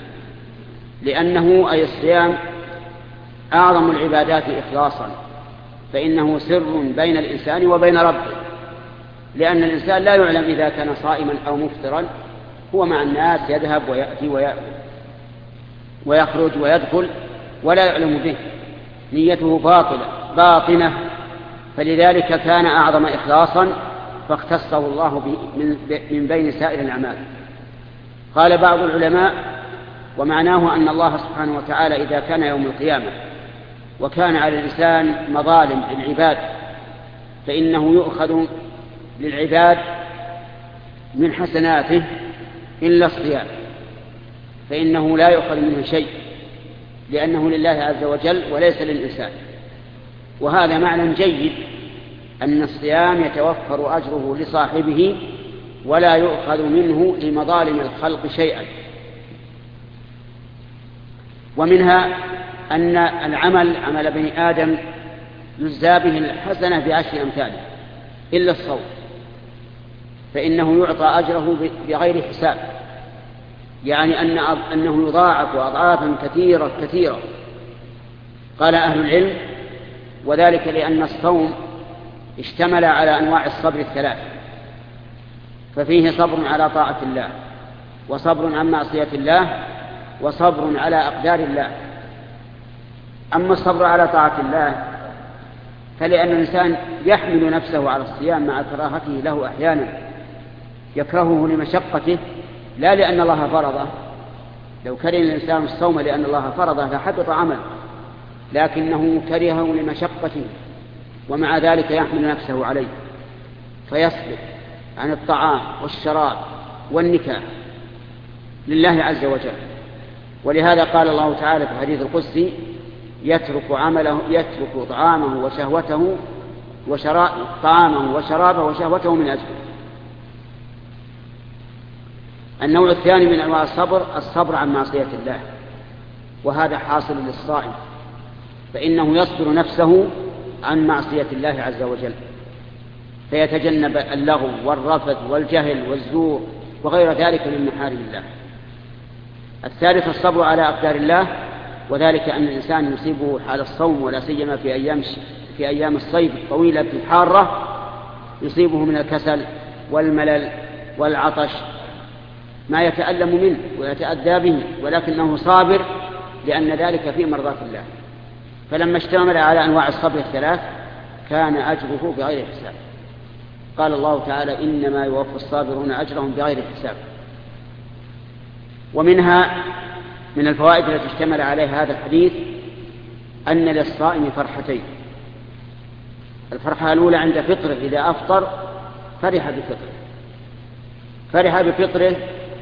لأنه أي الصيام أعظم العبادات إخلاصا، فإنه سر بين الإنسان وبين ربه، لأن الإنسان لا يعلم إذا كان صائما أو مفطرا، هو مع الناس يذهب ويأتي ويخرج ويدخل ولا يعلم به، نيته باطنة، فلذلك كان أعظم إخلاصا فاختصه الله من بين سائر الأعمال. قال بعض العلماء: ومعناه أن الله سبحانه وتعالى إذا كان يوم القيامة وكان على الإنسان مظالم للعباد، فإنه يؤخذ للعباد من حسناته إلا الصيام، فإنه لا يؤخذ منه شيء، لأنه لله عز وجل وليس للإنسان. وهذا معنى جيد، أن الصيام يتوفر أجره لصاحبه ولا يؤخذ منه لمظالم الخلق شيئا. ومنها أن العمل عمل بني آدم يجزى به الحسنة بعشر أمثاله إلا الصوم، فإنه يعطى أجره بغير حساب، يعني أنه يضاعف أضعافا كثيرة. قال أهل العلم: وذلك لأن الصوم اشتمل على أنواع الصبر الثلاث، ففيه صبر على طاعة الله، وصبر عن معصية الله، وصبر على أقدار الله. أما الصبر على طاعة الله فلأن الإنسان يحمل نفسه على الصيام مع كراهته له أحيانا، يكرهه لمشقته لا لأن الله فرضه. لو كره الإنسان الصوم لأن الله فرضه لحبط عمله، لكنه كرهه لمشقته، ومع ذلك يحمل نفسه عليه فيصبر عن الطعام والشراب والنكاح لله عز وجل. ولهذا قال الله تعالى في الحديث القدسي: يترك طعامه وشهوته طعامه وشرابه وشهوته من أجله. النوع الثاني من أنواع الصبر عن معصية الله، وهذا حاصل للصائم، فإنه يصبر نفسه عن معصية الله عز وجل، فيتجنب اللغو والرفث والجهل والزور وغير ذلك من محارم الله. الثالث الصبر على أقدار الله، وذلك أن الإنسان يصيبه حال الصوم، ولا سيما في أيام الصيف الطويلة الحارة، يصيبه من الكسل والملل والعطش ما يتألم منه ويتأذى به، ولكنه صابر لأن ذلك في مرضاة الله. فلما اشتمل على أنواع الصبر الثلاث كان أجره بغير حساب. قال الله تعالى: إنما يوفى الصابرون أجرهم بغير حساب. ومنها من الفوائد التي اشتمل عليها هذا الحديث أن للصائم فرحتين: الفرحة الأولى عند فطره، إذا أفطر فرح بفطره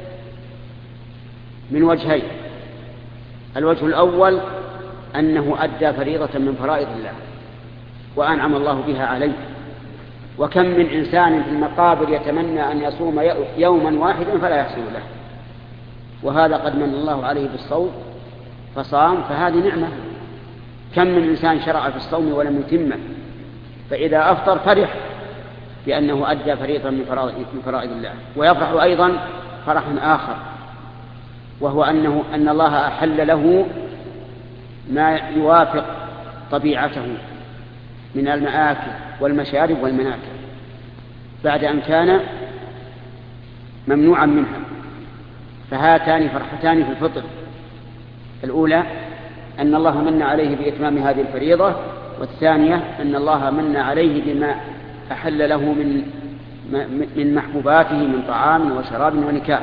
من وجهين: الوجه الأول أنه أدى فريضة من فرائض الله وأنعم الله بها عليه. وكم من إنسان في المقابر يتمنى أن يصوم يوما واحدا فلا يحصل له، وهذا قد من الله عليه بالصوم فصام، فهذه نعمة. كم من إنسان شرع في الصوم ولم يتمه، فإذا أفطر فرح بأنه أدى فريضة من فرائض الله. ويفرح أيضا فرحا آخر، وهو أن الله أحل له ما يوافق طبيعته من المآكل والمشارب والمناكل بعد أن كان ممنوعا منها. فهاتان فرحتان في الفطر: الأولى أن الله من عليه بإتمام هذه الفريضة، والثانية أن الله من عليه بما أحل له من محبوباته من طعام وشراب ونكاح.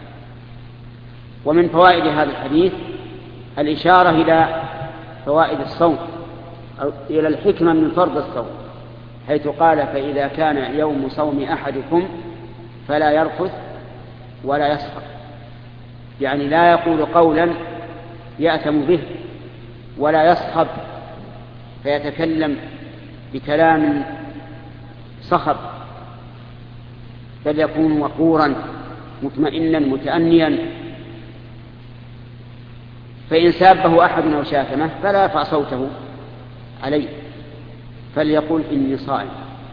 ومن فوائد هذا الحديث الإشارة إلى فوائد الصوم، أو إلى الحكمة من فرض الصوم، حيث قال: فإذا كان يوم صوم أحدكم فلا يرفث ولا يسخر، يعني لا يقول قولا يأثم به، ولا يصخب فيتكلم بكلام صخب، بل يكون وقورا مطمئنا متأنيا. فإن سابه أحد أو شاتمه فلا يرفع صوته عليه، فليقول: إني صائم.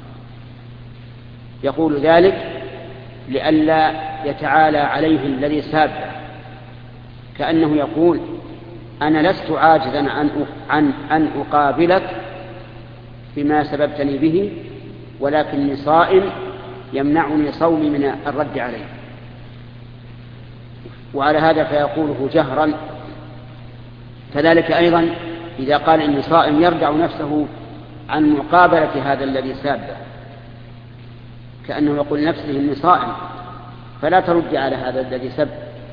يقول ذلك لئلا يتعالى عليه الذي سابه، كأنه يقول: أنا لست عاجزا عن أن أقابلك بما سببتني به، ولكني صائم يمنعني صومي من الرد عليه. وعلى هذا فيقوله جهرا. كذلك أيضا إذا قال إني صائم يردع نفسه عن مقابلة هذا الذي سابه، كأنه يقول نفسه إني صائم فلا ترد على هذا الذي سب.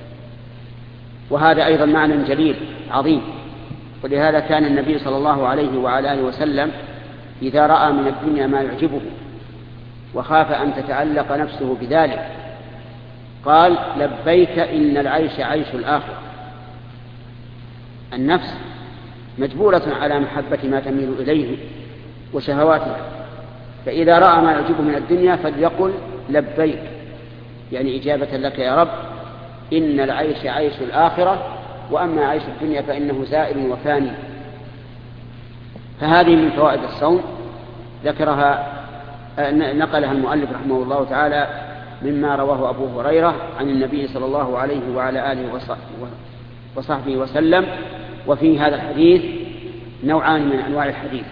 وهذا أيضا معنى جليل عظيم. ولهذا كان النبي صلى الله عليه وعلى آله وسلم إذا رأى من الدنيا ما يعجبه وخاف أن تتعلق نفسه بذلك قال: لبيك إن العيش عيش الآخرة. النفس مجبولة على محبة ما تميل إليه وشهواتها، فإذا رأى ما يعجبه من الدنيا فليقل: لبيك، يعني إجابة لك يا رب، إن العيش عيش الآخرة، وأما عيش الدنيا فإنه زائل وفاني. فهذه من فوائد الصوم نقلها المؤلف رحمه الله تعالى مما رواه أبو هريرة عن النبي صلى الله عليه وعلى آله وصحبه وسلم. وفي هذا الحديث نوعان من أنواع الحديث: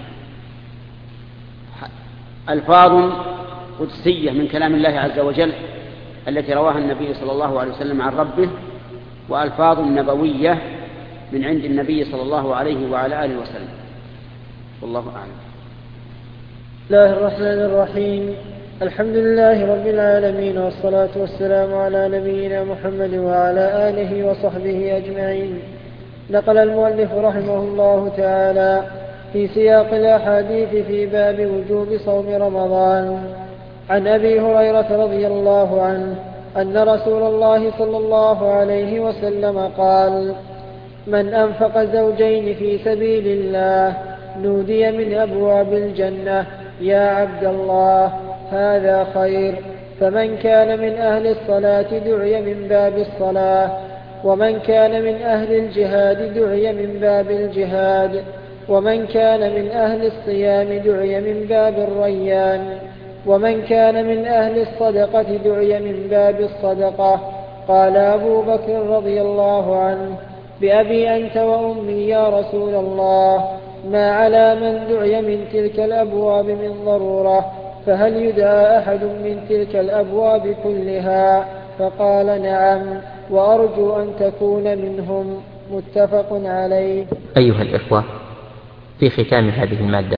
ألفاظ قدسية من كلام الله عز وجل التي رواها النبي صلى الله عليه وسلم عن ربه، وألفاظ نبوية من عند النبي صلى الله عليه وعلى آله وسلم. والله أعلم. بسم الله الرحمن الرحيم. الحمد لله رب العالمين، والصلاة والسلام على نبينا محمد وعلى آله وصحبه أجمعين. نقل المؤلف رحمه الله تعالى في سياق الأحاديث في باب وجوب صوم رمضان عن أبي هريرة رضي الله عنه أن رسول الله صلى الله عليه وسلم قال: من أنفق زوجين في سبيل الله نودي من أبواب الجنة: يا عبد الله هذا خير. فمن كان من أهل الصلاة دعي من باب الصلاة، ومن كان من أهل الجهاد دعي من باب الجهاد، ومن كان من أهل الصيام دعي من باب الريان، ومن كان من أهل الصدقة دعي من باب الصدقة. قال أبو بكر رضي الله عنه: بأبي أنت وأمي يا رسول الله، ما على من دعي من تلك الأبواب من ضرورة، فهل يدعى أحد من تلك الأبواب كلها؟ فقال: نعم، وأرجو أن تكون منهم. متفق عليه. أيها الإخوة، في ختام هذه المادة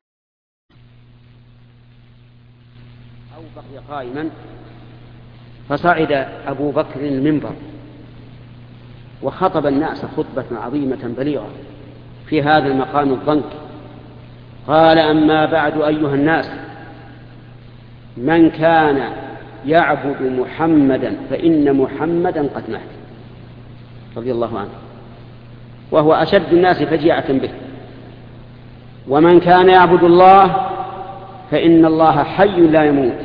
أو بقي قائما، فصعد أبو بكر المنبر وخطب الناس خطبة عظيمة بليغة في هذا المقام الضنك. قال: أما بعد أيها الناس، من كان يعبد محمدا فإن محمدا قد مات، رضي الله عنه، وهو أشد الناس فجيعة به. ومن كان يعبد الله فإن الله حي لا يموت.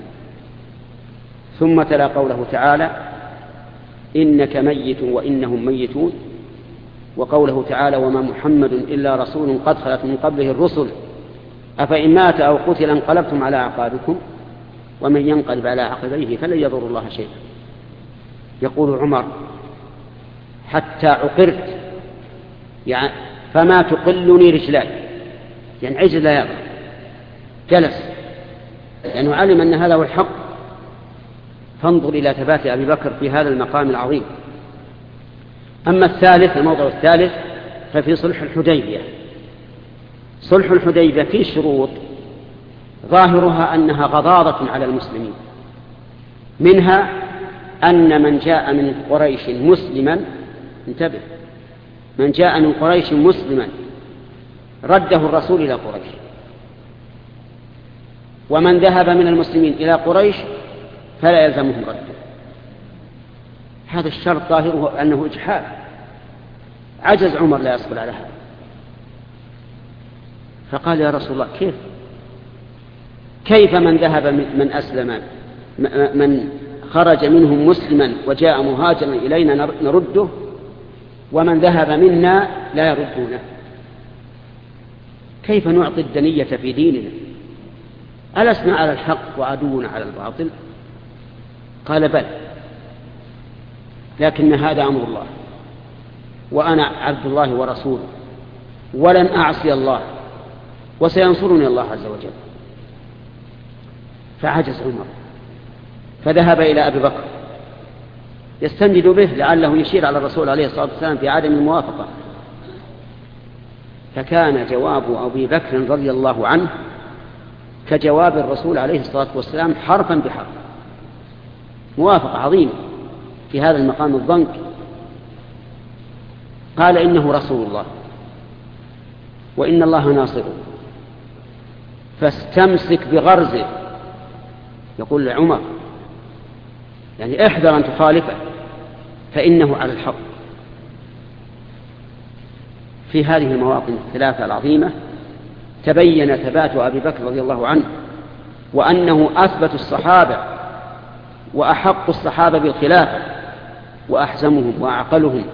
ثم تلا قوله تعالى: إنك ميت وإنهم ميتون، وقوله تعالى: وما محمد إلا رسول قد خلت من قبله الرسل أفإن مات أو قتل انقلبتم على أعقابكم ومن ينقلب على عقبيه فلن يضر الله شيئا. يقول عمر: حتى عقرت، يعني فما تقلني رجلاي، يعني عجل لا يقع، جلس لأنه علم أن هذا هو الحق. فانظر إلى ثبات أبي بكر في هذا المقام العظيم. أما الثالث، الموضوع الثالث، ففي صلح الحديبية. صلح الحديبية فيه شروط ظاهرها أنها غضاضة على المسلمين، منها أن من جاء من قريش مسلما، انتبه، من جاء من قريش مسلما رده الرسول إلى قريش، ومن ذهب من المسلمين إلى قريش فلا يلزمهم رده. هذا الشرط ظاهره أنه إجحاف. عجز عمر لا يصبر على هذا، فقال: يا رسول الله، كيف من ذهب من أسلم، من خرج منهم مسلما وجاء مهاجرا إلينا نرده، ومن ذهب منا لا يردونه؟ كيف نعطي الدنية في ديننا؟ ألسنا على الحق وعدونا على الباطل؟ قال: بل، لكن هذا أمر الله، وأنا عبد الله ورسوله، ولن أعصي الله، وسينصرني الله عز وجل. فعجز عمر، فذهب إلى أبي بكر يستنجد به لعله يشير على الرسول عليه الصلاة والسلام في عدم الموافقة. فكان جواب أبي بكر رضي الله عنه كجواب الرسول عليه الصلاة والسلام حرفا بحرف، موافقة عظيمة في هذا المقام الضنك. قال: إنه رسول الله وإن الله ناصره، فاستمسك بغرزه. يقول لعمر: يعني احذر أن تخالفه فإنه على الحق. في هذه المواطن الثلاثة العظيمة تبين ثبات أبي بكر رضي الله عنه، وأنه أثبت الصحابة وأحق الصحابة بالخلافة وأحزمهم وأعقلهم.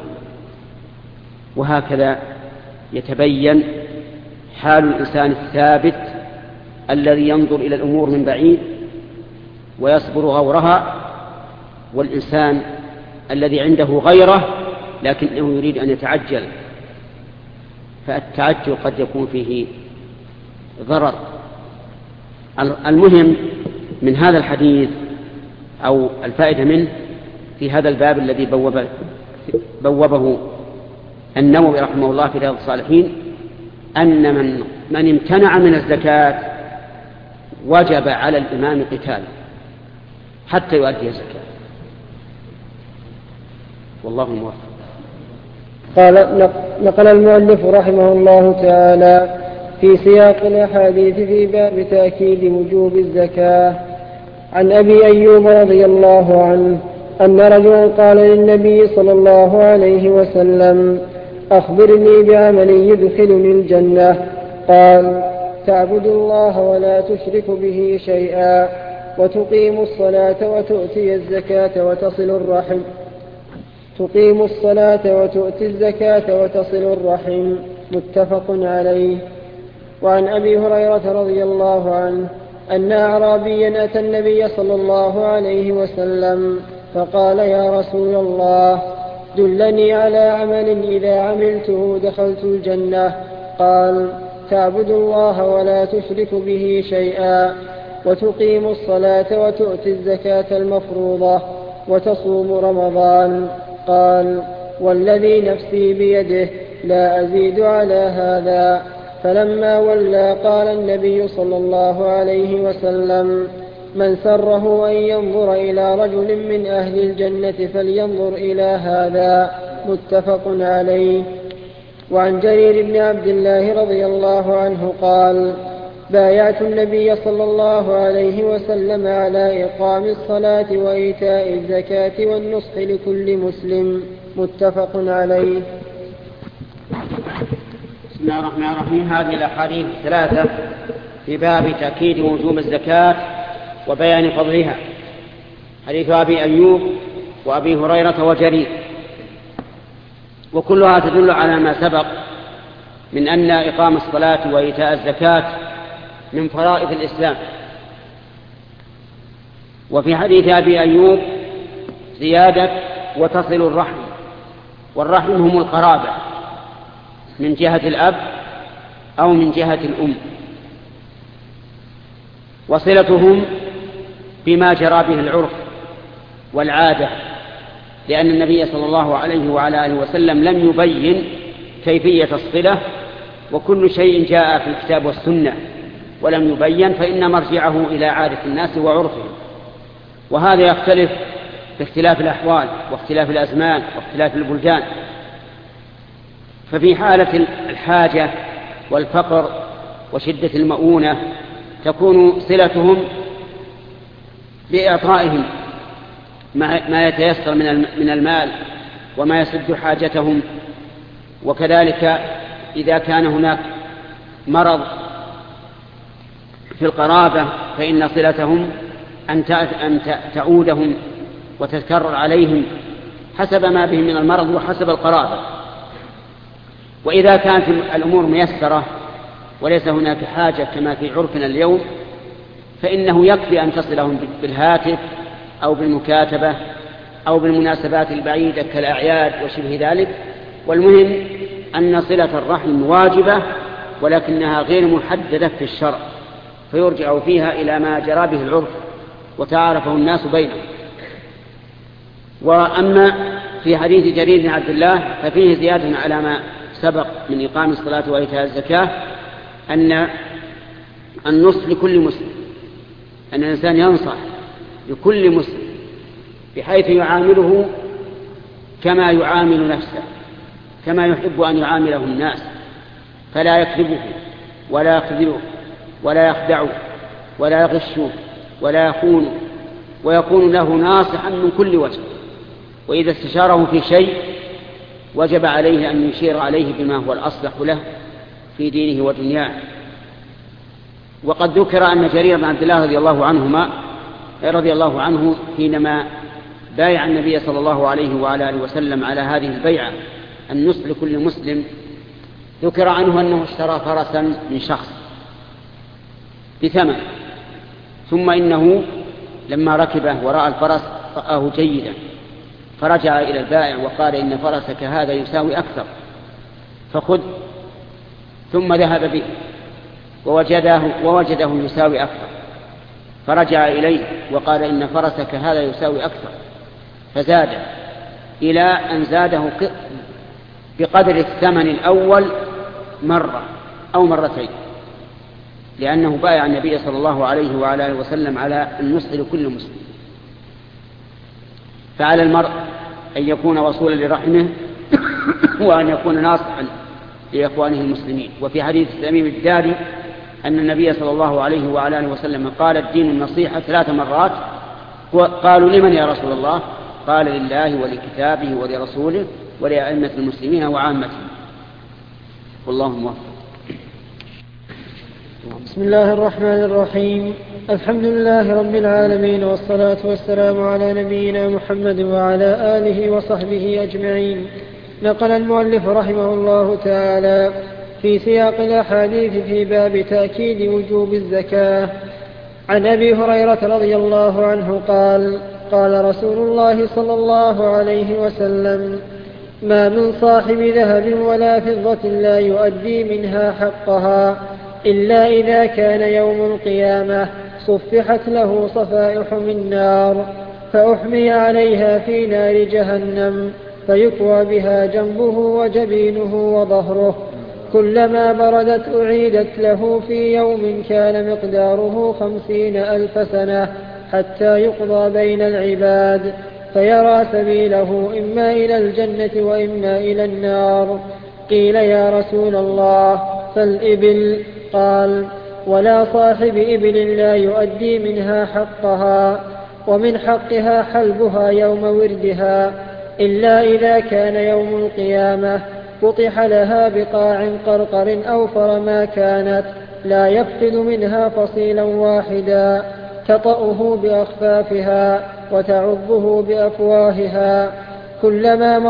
وهكذا يتبين حال الإنسان الثابت الذي ينظر إلى الأمور من بعيد ويصبر غورها، والإنسان الذي عنده غيره لكنه يريد أن يتعجل، فالتعجل قد يكون فيه ضرر. المهم من هذا الحديث أو الفائدة منه في هذا الباب الذي بوبه النووي رحمه الله في رياض الصالحين، أن من امتنع من الزكاة وجب على الإمام قتاله حتى يؤدي الزكاة، والله موفق. قال نقل المؤلف رحمه الله تعالى في سياق الأحاديث في باب تأكيد وجوب الزكاة عن أبي أيوب رضي الله عنه أن رجلا قال للنبي صلى الله عليه وسلم: أخبرني بعمل يدخلني الجنة. قال: تعبد الله ولا تشرك به شيئا، وتقيم الصلاة وتؤتي الزكاة وتصل الرحم. تقيم الصلاة وتؤتي الزكاة وتصل الرحم. متفق عليه. وعن أبي هريرة رضي الله عنه أن أعرابيا أتى النبي صلى الله عليه وسلم فقال: يا رسول الله، دلني على عمل إذا عملته دخلت الجنة. قال: تعبد الله ولا تشرك به شيئا، وتقيم الصلاة وتؤتي الزكاة المفروضة، وتصوم رمضان. قال: والذي نفسي بيده لا أزيد على هذا. فلما ولى قال النبي صلى الله عليه وسلم: من سره أن ينظر إلى رجل من أهل الجنة فلينظر إلى هذا. متفق عليه. وعن جرير بن عبد الله رضي الله عنه قال: بايعت النبي صلى الله عليه وسلم على إقام الصلاة وإيتاء الزكاة والنصح لكل مسلم. متفق عليه. بسم الله الرحمن الرحيم. هذه الأحاديث الثلاثة في باب تأكيد وجوب الزكاة وبيان فضلها. حديث أبي أيوب وأبي هريرة وجرير، وكلها تدل على ما سبق من أن إقام الصلاة وإيتاء الزكاة من فرائض الإسلام. وفي حديث أبي أيوب زيادة: وتصل الرحم. والرحم هم القرابة من جهة الأب أو من جهة الأم، وصلتهم بما جرى به العرف والعادة، لأن النبي صلى الله عليه وعلى آله وسلم لم يبين كيفية الصلة، وكل شيء جاء في الكتاب والسنة ولم يبين فإن مرجعه إلى عادة الناس وعرفهم. وهذا يختلف باختلاف الأحوال واختلاف الأزمان واختلاف البلدان. ففي حالة الحاجة والفقر وشدة المؤونة تكون صلتهم بإعطائهم ما يتيسر من المال وما يسد حاجتهم. وكذلك إذا كان هناك مرض في القرابة فإن صلتهم أن تعودهم وتتكرر عليهم حسب ما بهم من المرض وحسب القرابة. وإذا كانت الأمور ميسرة وليس هناك حاجة كما في عرفنا اليوم فإنه يكفي أن تصلهم بالهاتف أو بالمكاتبة أو بالمناسبات البعيدة كالأعياد وشبه ذلك. والمهم أن صلة الرحم واجبة ولكنها غير محددة في الشرع، فيرجع فيها إلى ما جرى به العرف وتعارفه الناس بينهم. وأما في حديث جرير بن عبد الله ففيه زيادة على ما سبق من إقام الصلاة وإيتاء الزكاة، أن النصح لكل مسلم، أن الإنسان ينصح لكل مسلم بحيث يعامله كما يعامل نفسه، كما يحب أن يعامله الناس، فلا يكذبه ولا يخذله ولا يخدعه ولا يغشه ولا يخونه، ويكون له ناصحا من كل وجه. وإذا استشاره في شيء وجب عليه أن يشير عليه بما هو الأصلح له في دينه ودنياه. وقد ذكر أن جرير بن عبد الله رضي الله عنه حينما بايع النبي صلى الله عليه وعلى آله وسلم على هذه البيعة النصح لكل مسلم، ذكر عنه أنه اشترى فرسا من شخص بثمن، ثم إنه لما ركبه ورأى الفرس رآه جيدا فرجع إلى البائع وقال: إن فرسك هذا يساوي أكثر فخذ. ثم ذهب به ووجده يساوي أكثر فرجع إليه وقال: إن فرسك هذا يساوي أكثر فزاد، إلى أن زاده بقدر الثمن الأول مرة أو مرتين، لأنه بايع النبي صلى الله عليه وعلى آله وسلم على النصح لكل مسلم. فعلى المرء أن يكون وصولا لرحمه وأن يكون ناصحا لإخوانه المسلمين. وفي حديث تميم الداري أن النبي صلى الله عليه وعلى آله وسلم قال الدين النصيحة 3 مرات. قالوا لمن يا رسول الله؟ قال لله ولكتابه ولرسوله ولأئمة المسلمين وعامتهم. والله موفق. بسم الله الرحمن الرحيم. الحمد لله رب العالمين، والصلاة والسلام على نبينا محمد وعلى آله وصحبه أجمعين. نقل المؤلف رحمه الله تعالى في سياق الأحاديث في باب تأكيد وجوب الزكاة عن أبي هريرة رضي الله عنه قال: قال رسول الله صلى الله عليه وسلم: ما من صاحب ذهب ولا فضة لا يؤدي منها حقها إلا إذا كان يوم القيامة صفحت له صفائح من نار فأحمي عليها في نار جهنم فيكوى بها جنبه وجبينه وظهره، كلما بردت أعيدت له في يوم كان مقداره 50,000 سنة حتى يقضى بين العباد فيرى سبيله إما إلى الجنة وإما إلى النار. قيل: يا رسول الله فالإبل؟ قال: ولا صاحب إبل لا يؤدي منها حقها، ومن حقها حلبها يوم وردها إلا إذا كان يوم القيامة فتح لها بقاع قرقر أوفر ما كانت لا يفقد منها فصيلا واحدا تطأه بأخفافها وتعضه بأفواهها، كلما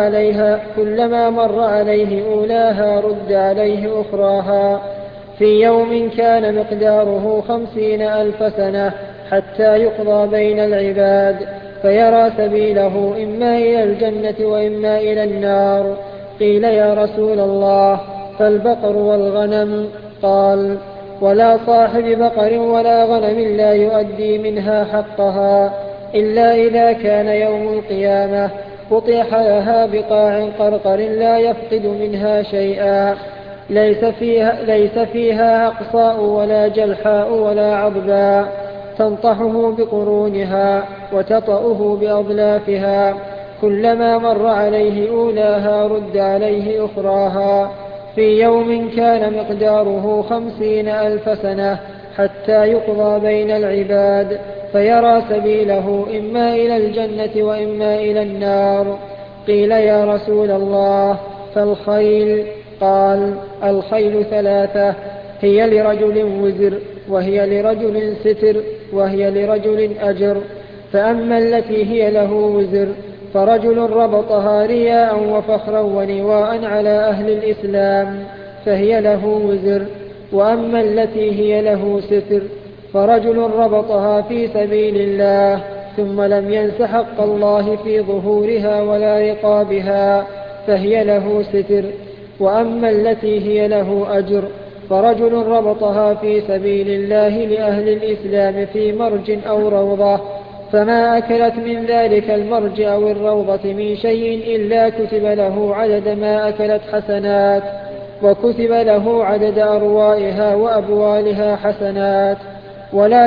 مر عليه أولاها رد عليه أخراها في يوم كان مقداره 50,000 سنة حتى يقضى بين العباد فيرى سبيله إما إلى الجنة وإما إلى النار. قيل: يا رسول الله فالبقر والغنم؟ قال: ولا صاحب بقر ولا غنم لا يؤدي منها حقها إلا إذا كان يوم القيامة فتح لها بقاع قرقر لا يفقد منها شيئا ليس فيها أقصاء ولا جلحاء ولا عضباء تنطحه بقرونها وتطأه بأضلافها، كلما مر عليه أولاها رد عليه أخراها في يوم كان مقداره 50,000 سنة حتى يقضى بين العباد فيرى سبيله إما إلى الجنة وإما إلى النار. قيل: يا رسول الله فالخيل؟ قال: الخيل 3: هي لرجل وزر، وهي لرجل ستر، وهي لرجل أجر. فأما التي هي له وزر فرجل ربطها رياء وفخرا ونواء على أهل الإسلام فهي له وزر. وأما التي هي له ستر فرجل ربطها في سبيل الله ثم لم ينس حق الله في ظهورها ولا رقابها فهي له ستر. وأما التي هي له أجر فرجل ربطها في سبيل الله لأهل الإسلام في مرج أو روضة فما أكلت من ذلك المرج أو الروضة من شيء إلا كتب له عدد ما أكلت حسنات، وكتب له عدد أروائها وأبوالها حسنات. ولا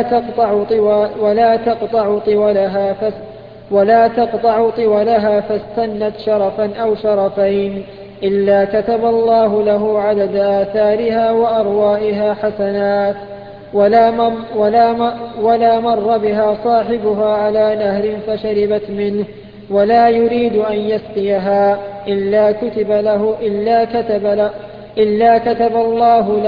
تقطع طولها فاستنت شرفا أو شرفين إلا كتب الله له عدد آثارها وأروائها حسنات. ولا مر بها صاحبها على نهر فشربت منه ولا يريد أن يسقيها إلا كتب الله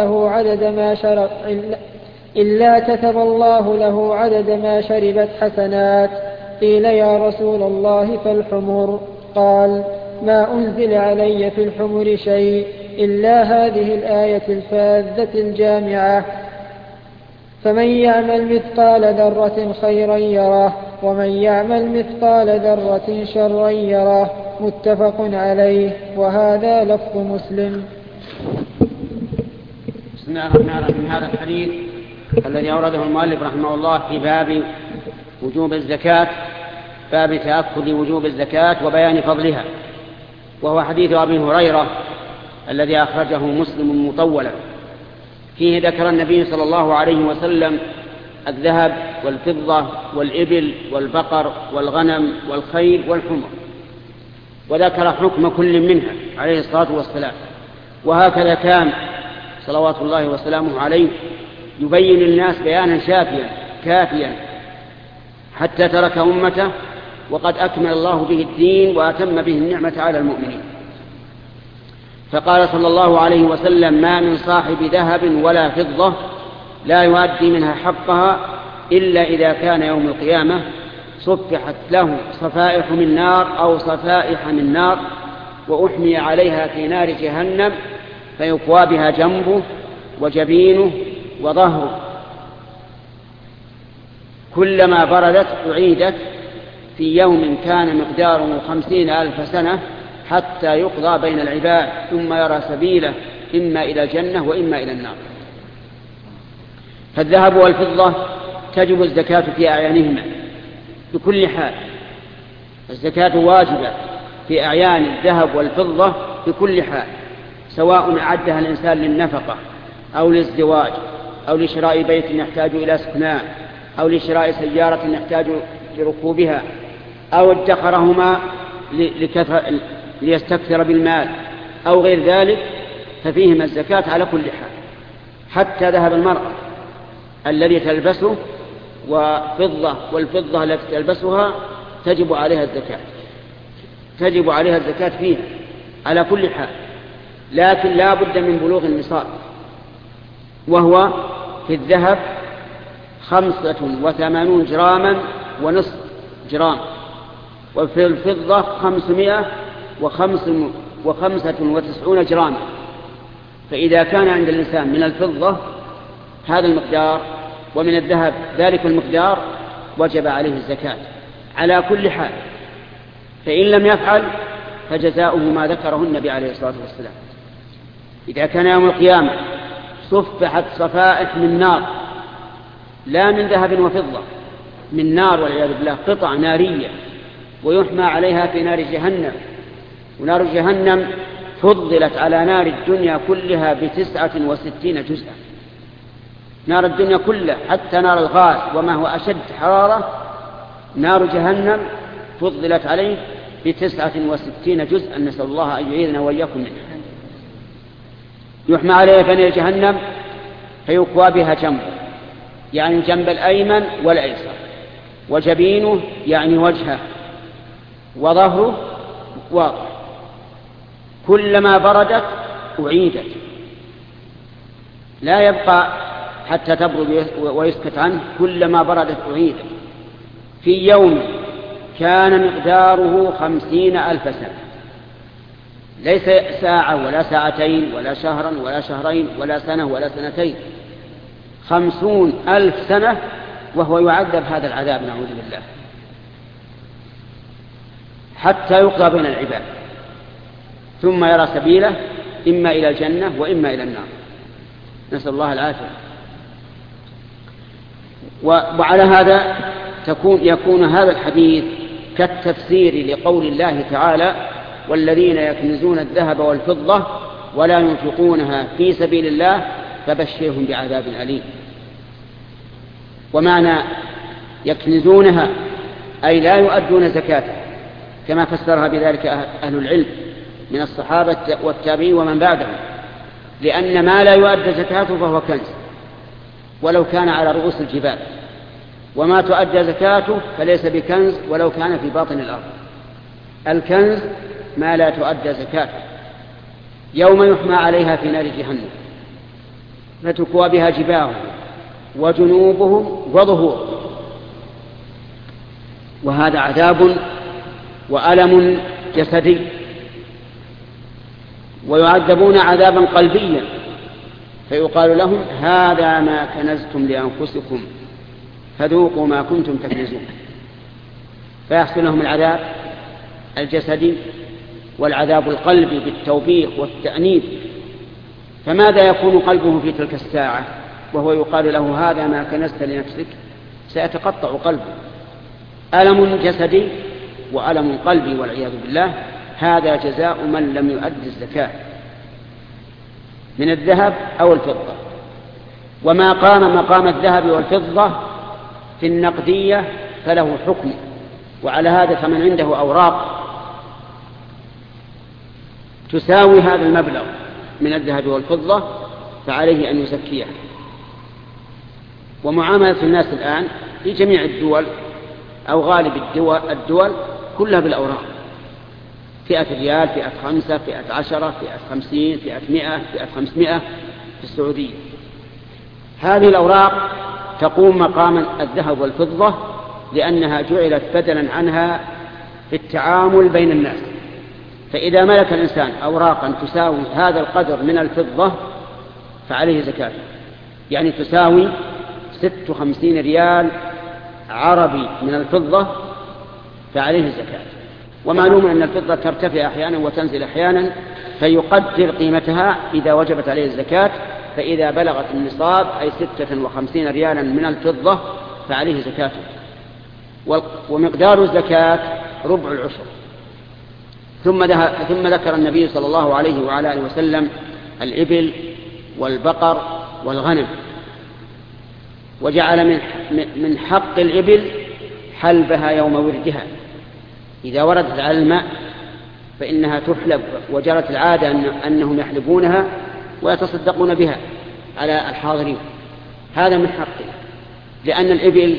له عدد ما شربت حسنات. قيل: يا رسول الله فالحمر؟ قال: ما أنزل علي في الحمر شيء إلا هذه الآية الفاذة الجامعة: فمن يعمل مثقال ذرة خيرا يره ومن يعمل مثقال ذرة شرا يره. متفق عليه، وهذا لفظ مسلم. بسم الله الرحمن الرحيم. هذا الحديث الذي أورده المؤلف رحمه الله في باب وجوب الزكاة، باب تأكد وجوب الزكاة وبيان فضلها، وهو حديث أبي هريرة الذي أخرجه مسلم مطولا، فيه ذكر النبي صلى الله عليه وسلم الذهب والفضة والإبل والبقر والغنم والخيل والحمر، وذكر حكم كل منها عليه الصلاة والسلام. وهكذا كان صلوات الله وسلامه عليه يبين للناس بيانا شافيا كافيا حتى ترك أمته وقد أكمل الله به الدين وأتم به النعمة على المؤمنين. فقال صلى الله عليه وسلم: ما من صاحب ذهب ولا فضة لا يؤدي منها حقها إلا إذا كان يوم القيامة صفحت له صفائح من نار أو صفائح من نار وأحمي عليها في نار جهنم فيقوى بها جنبه وجبينه وظهره، كلما بردت أعيدت في يوم كان مقداره 50,000 سنة حتى يقضى بين العباد ثم يرى سبيله إما إلى الجنة وإما إلى النار. فالذهب والفضة تجب الزكاة في أعيانهما بكل حال. الزكاة واجبة في أعيان الذهب والفضة بكل حال، سواء أعدها الإنسان للنفقة أو للزواج أو لشراء بيت يحتاج إلى سكناه أو لشراء سيارة يحتاج لركوبها أو ادخرهما ليستكثر بالمال أو غير ذلك، ففيهما الزكاة على كل حال. حتى ذهب المرأة الذي تلبسه وفضة والفضة التي تلبسها تجب عليها الزكاة، تجب عليها الزكاة فيها على كل حال، لكن لا بد من بلوغ النصاب، وهو في الذهب 85 جراما ونصف جرام، وفي الفضة 595 جراما. فإذا كان عند الإنسان من الفضة هذا المقدار ومن الذهب ذلك المقدار وجب عليه الزكاة على كل حال. فإن لم يفعل فجزاؤه ما ذكره النبي عليه الصلاة والسلام: إذا كان يوم القيامة صفحت صفائح من نار، لا من ذهب وفضة، من نار والعياذ بالله، قطع نارية، ويحمى عليها في نار جهنم، ونار جهنم فضلت على نار الدنيا كلها ب69 جزءا. نار الدنيا كلها حتى نار الغاز وما هو أشد حرارة، نار جهنم فضلت عليه ب69 جزءا، نسأل الله أن يعيذنا وإياكم منها. يحمى عليها في نار جهنم فيقوى بها جنبه، يعني الجنب الأيمن والأيسر، وجبينه يعني وجهه، وظهره واضح. كلما بردت أعيدت، لا يبقى حتى تبرد ويسكت عنه، كلما بردت أعيدت في يوم كان مقداره 50,000 سنة، ليس ساعة ولا ساعتين ولا شهرا ولا شهرين ولا سنة ولا سنتين، 50,000 سنة وهو يعذب هذا العذاب، نعوذ بالله، حتى يقضى بين العباد ثم يرى سبيله إما إلى الجنة وإما إلى النار، نسأل الله العافية. وعلى هذا يكون هذا الحديث كالتفسير لقول الله تعالى: والذين يكنزون الذهب والفضة ولا ينفقونها في سبيل الله فبشرهم بعذاب أليم. ومعنى يكنزونها أي لا يؤدون زكاتها، كما فسرها بذلك أهل العلم من الصحابة والتابعين ومن بعدهم، لأن ما لا يؤدى زكاته فهو كنز ولو كان على رؤوس الجبال، وما تؤدى زكاته فليس بكنز ولو كان في باطن الأرض. الكنز ما لا تؤدى زكاته، يوم يحمى عليها في نار جهنم فتكوى بها جباههم وجنوبهم وظهورهم، وهذا عذاب وألم جسدي. ويعذبون عذابا قلبيا، فيقال لهم: هذا ما كنزتم لأنفسكم فذوقوا ما كنتم تكنزون. فيحصل لهم العذاب الجسدي والعذاب القلبي بالتوبيخ والتأنيب. فماذا يكون قلبه في تلك الساعة وهو يقال له: هذا ما كنزت لنفسك؟ سيتقطع قلبه، ألم جسدي وألم قلبي والعياذ بالله. هذا جزاء من لم يؤد الزكاة من الذهب أو الفضة. وما قام مقام الذهب والفضة في النقدية فله حكم. وعلى هذا فمن عنده أوراق تساوي هذا المبلغ من الذهب والفضة فعليه أن يزكيها. ومعاملة الناس الآن في جميع الدول أو غالب الدول كلها بالأوراق، 100 ريال، 100 5، 100 10، 100 50، 100 100، 100 500 في السعودية. هذه الأوراق تقوم مقام الذهب والفضة لأنها جعلت بدلا عنها في التعامل بين الناس. فإذا ملك الإنسان أوراقا تساوي هذا القدر من الفضة فعليه زكاة، يعني تساوي 56 ريال عربي من الفضة فعليه زكاة. ومعلوم أن الفضة ترتفع أحيانا وتنزل أحيانا، فيقدر قيمتها إذا وجبت عليه الزكاة. فإذا بلغت النصاب أي 56 ريالا من الفضة فعليه زكاة. ومقدار الزكاة ربع العشر. ثم ذكر النبي صلى الله عليه وعلى آله وسلم الإبل والبقر والغنم، وجعل من حق الإبل حلبها يوم وردها. إذا وردت على الماء فإنها تحلب، وجرت العادة أنهم يحلبونها ويتصدقون بها على الحاضرين. هذا من حقه، لأن الإبل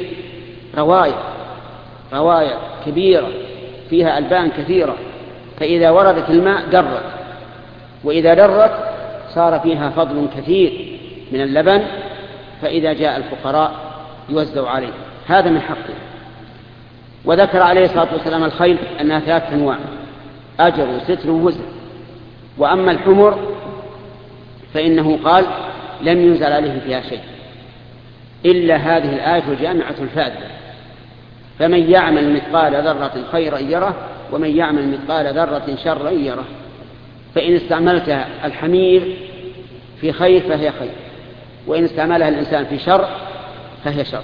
رواية كبيرة فيها ألبان كثيرة، فإذا وردت الماء درت، وإذا درت صار فيها فضل كثير من اللبن، فإذا جاء الفقراء يوزع عليه. هذا من حقه. وذكر عليه الصلاة والسلام الخيل أنها 3 أنواع: أجر وستر ووزر. وأما الحمر فإنه قال لم ينزل عليه فيها شيء إلا هذه الآية الجامعة الفاذة: فمن يعمل مثقال ذرة خيرا يره ومن يعمل مثقال ذرة شرا يره. فإن استعملت الحمير في خير فهي خير، وإن استعملها الإنسان في شر فهي شر.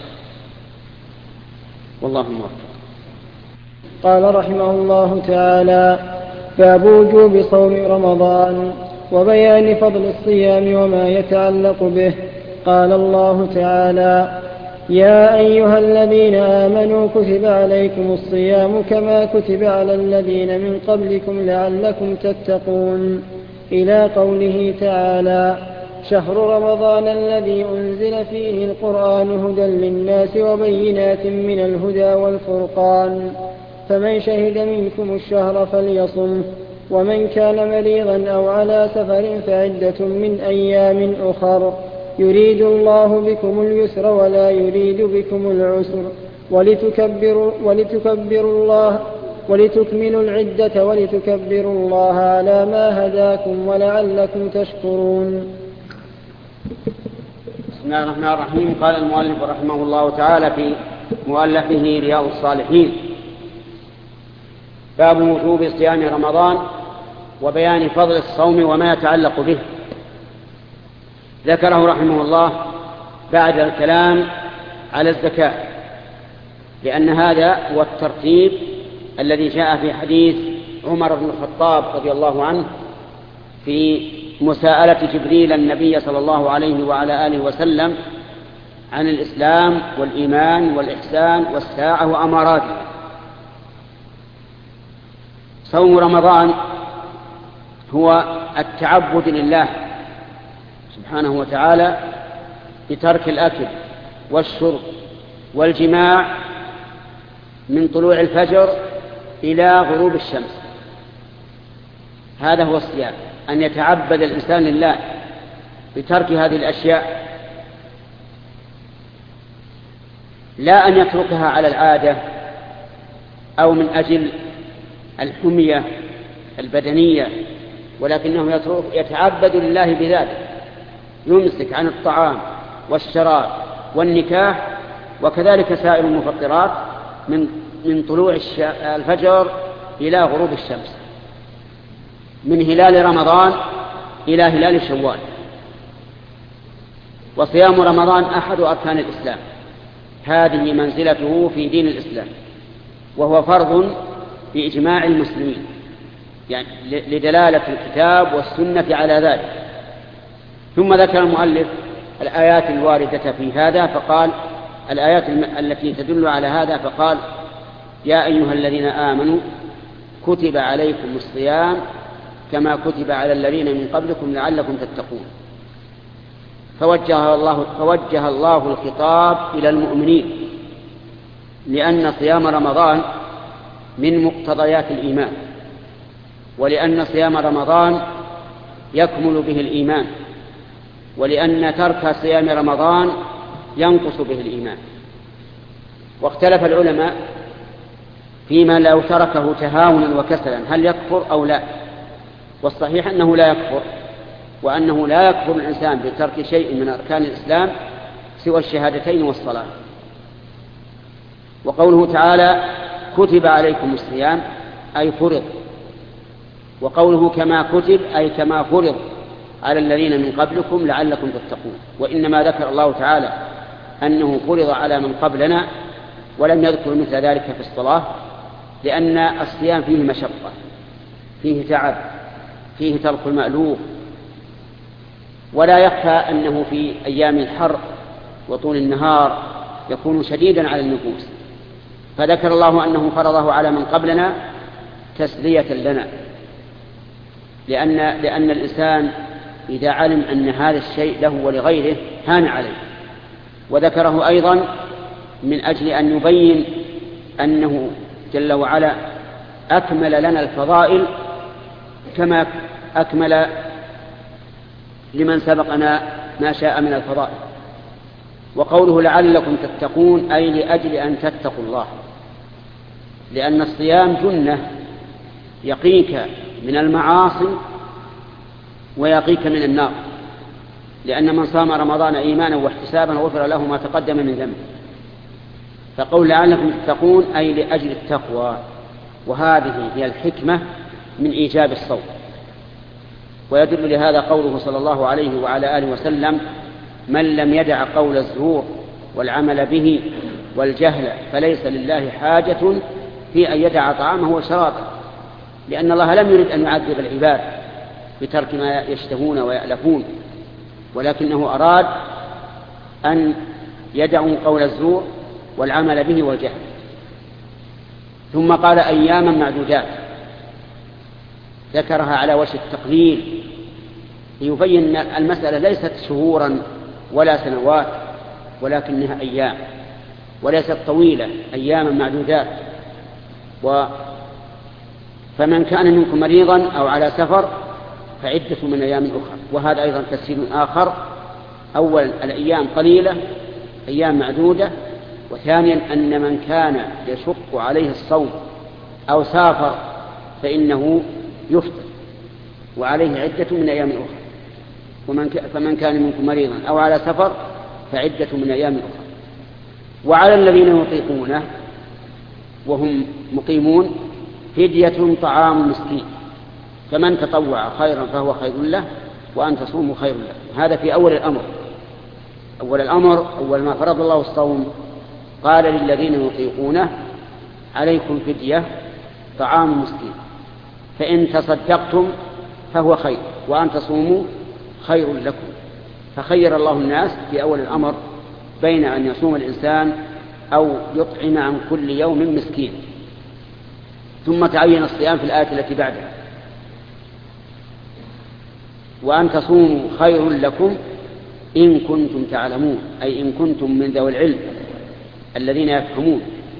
والله موفق. قال رحمه الله تعالى: باب وجوب صوم رمضان وبيان فضل الصيام وما يتعلق به. قال الله تعالى: يا أيها الذين آمنوا كتب عليكم الصيام كما كتب على الذين من قبلكم لعلكم تتقون، إلى قوله تعالى: شهر رمضان الذي أنزل فيه القرآن هدى للناس وبينات من الهدى والفرقان، فمن شهد منكم الشهر فليصمه، ومن كان مريضا أو على سفر فعدة من أيام أخر، يريد الله بكم اليسر ولا يريد بكم العسر، ولتكملوا العدة ولتكبروا الله على ما هداكم ولعلكم تشكرون. بسم الله الرحمن الرحيم. قال المؤلف رحمه الله تعالى في مؤلفه رياض الصالحين: باب وجوب صيام رمضان وبيان فضل الصوم وما يتعلق به. ذكره رحمه الله بعد الكلام على الزكاة، لأن هذا هو الترتيب الذي جاء في حديث عمر بن الخطاب رضي الله عنه في مساءلة جبريل النبي صلى الله عليه وعلى آله وسلم عن الإسلام والإيمان والإحسان والساعة وأماراتها. صوم رمضان هو التعبد لله سبحانه وتعالى بترك الأكل والشرب والجماع من طلوع الفجر إلى غروب الشمس. هذا هو الصيام، أن يتعبد الإنسان لله بترك هذه الأشياء، لا أن يتركها على العادة أو من أجل الحمية البدنية، ولكنه يتعبد لله بذلك، يمسك عن الطعام والشراب والنكاح وكذلك سائر المفطرات من طلوع الفجر إلى غروب الشمس، من هلال رمضان إلى هلال شوال. وصيام رمضان أحد أركان الإسلام، هذه منزلته في دين الإسلام، وهو فرض بإجماع المسلمين، يعني لدلالة الكتاب والسنة على ذلك. ثم ذكر المؤلف الآيات الواردة في هذا، فقال الآيات التي تدل على هذا، فقال: يا أيها الذين آمنوا كتب عليكم الصيام كما كتب على الذين من قبلكم لعلكم تتقون. فوجه الله الخطاب إلى المؤمنين، لأن صيام رمضان من مقتضيات الإيمان، ولأن صيام رمضان يكمل به الإيمان، ولأن ترك صيام رمضان ينقص به الإيمان. واختلف العلماء فيما لو تركه تهاونا وكسلا هل يكفر أو لا، والصحيح أنه لا يكفر، وأنه لا يكفر الإنسان بترك شيء من أركان الإسلام سوى الشهادتين والصلاة. وقوله تعالى كتب عليكم الصيام أي فرض، وقوله كما كتب أي كما فرض على الذين من قبلكم لعلكم تتقون. وإنما ذكر الله تعالى أنه فرض على من قبلنا ولم يذكر مثل ذلك في الصلاة، لأن الصيام فيه مشقة، فيه تعب، فيه ترك المألوف، ولا يخفى أنه في أيام الحر وطول النهار يكون شديدا على النفوس، فذكر الله أنه فرضه على من قبلنا تسلية لنا، لأن الإنسان إذا علم أن هذا الشيء له ولغيره هان عليه. وذكره أيضا من أجل أن يبين أنه جل وعلا أكمل لنا الفضائل كما أكمل لمن سبقنا ما شاء من الفضائل. وقوله لعلكم تتقون أي لأجل أن تتقوا الله، لأن الصيام جنة يقيك من المعاصي ويقيك من النار، لأن من صام رمضان إيمانا واحتسابا غفر له ما تقدم من ذنبه. فقول لعلكم تتقون أي لأجل التقوى، وهذه هي الحكمة من إيجاب الصوم. ويدل لهذا قوله صلى الله عليه وعلى آله وسلم من لم يدع قول الزور والعمل به والجهل فليس لله حاجة في أن يدع طعامه وشرابه، لأن الله لم يرد أن يعذب العباد بترك ما يشتهون ويألفون، ولكنه أراد أن يدعوا قول الزور والعمل به والجهل. ثم قال أياما معدودات، ذكرها على وجه التقليل ليبين أن المسألة ليست شهورا ولا سنوات، ولكنها أيام، وليست طويلة، أياما معدودات. فمن كان منكم مريضا أو على سفر فعدة من أيام أخرى. وهذا أيضا تفسير آخر، أول الأيام قليلة أيام معدودة، وثانيا أن من كان يشق عليه الصوم أو سافر فإنه يفطر وعليه عدة من أيام أخرى. فمن كان منكم مريضا أو على سفر فعدة من أيام أخرى. وعلى الذين يطيقونه وهم مقيمون فدية طعام مسكين، فمن تطوع خيرا فهو خير له وأن تصوموا خير له. هذا في أول الأمر. أول ما فرض الله الصوم قال للذين يطيقونه عليكم فدية طعام مسكين، فإن تصدقتم فهو خير وأن تصوموا خير لكم. فخير الله الناس في أول الأمر بين أن يصوم الإنسان أو يطعم عن كل يوم مسكين. ثم تعين الصيام في الآية التي بعدها، وأن تصوموا خير لكم إن كنتم تعلمون، أي إن كنتم من ذوي العلم الذين يفهمون.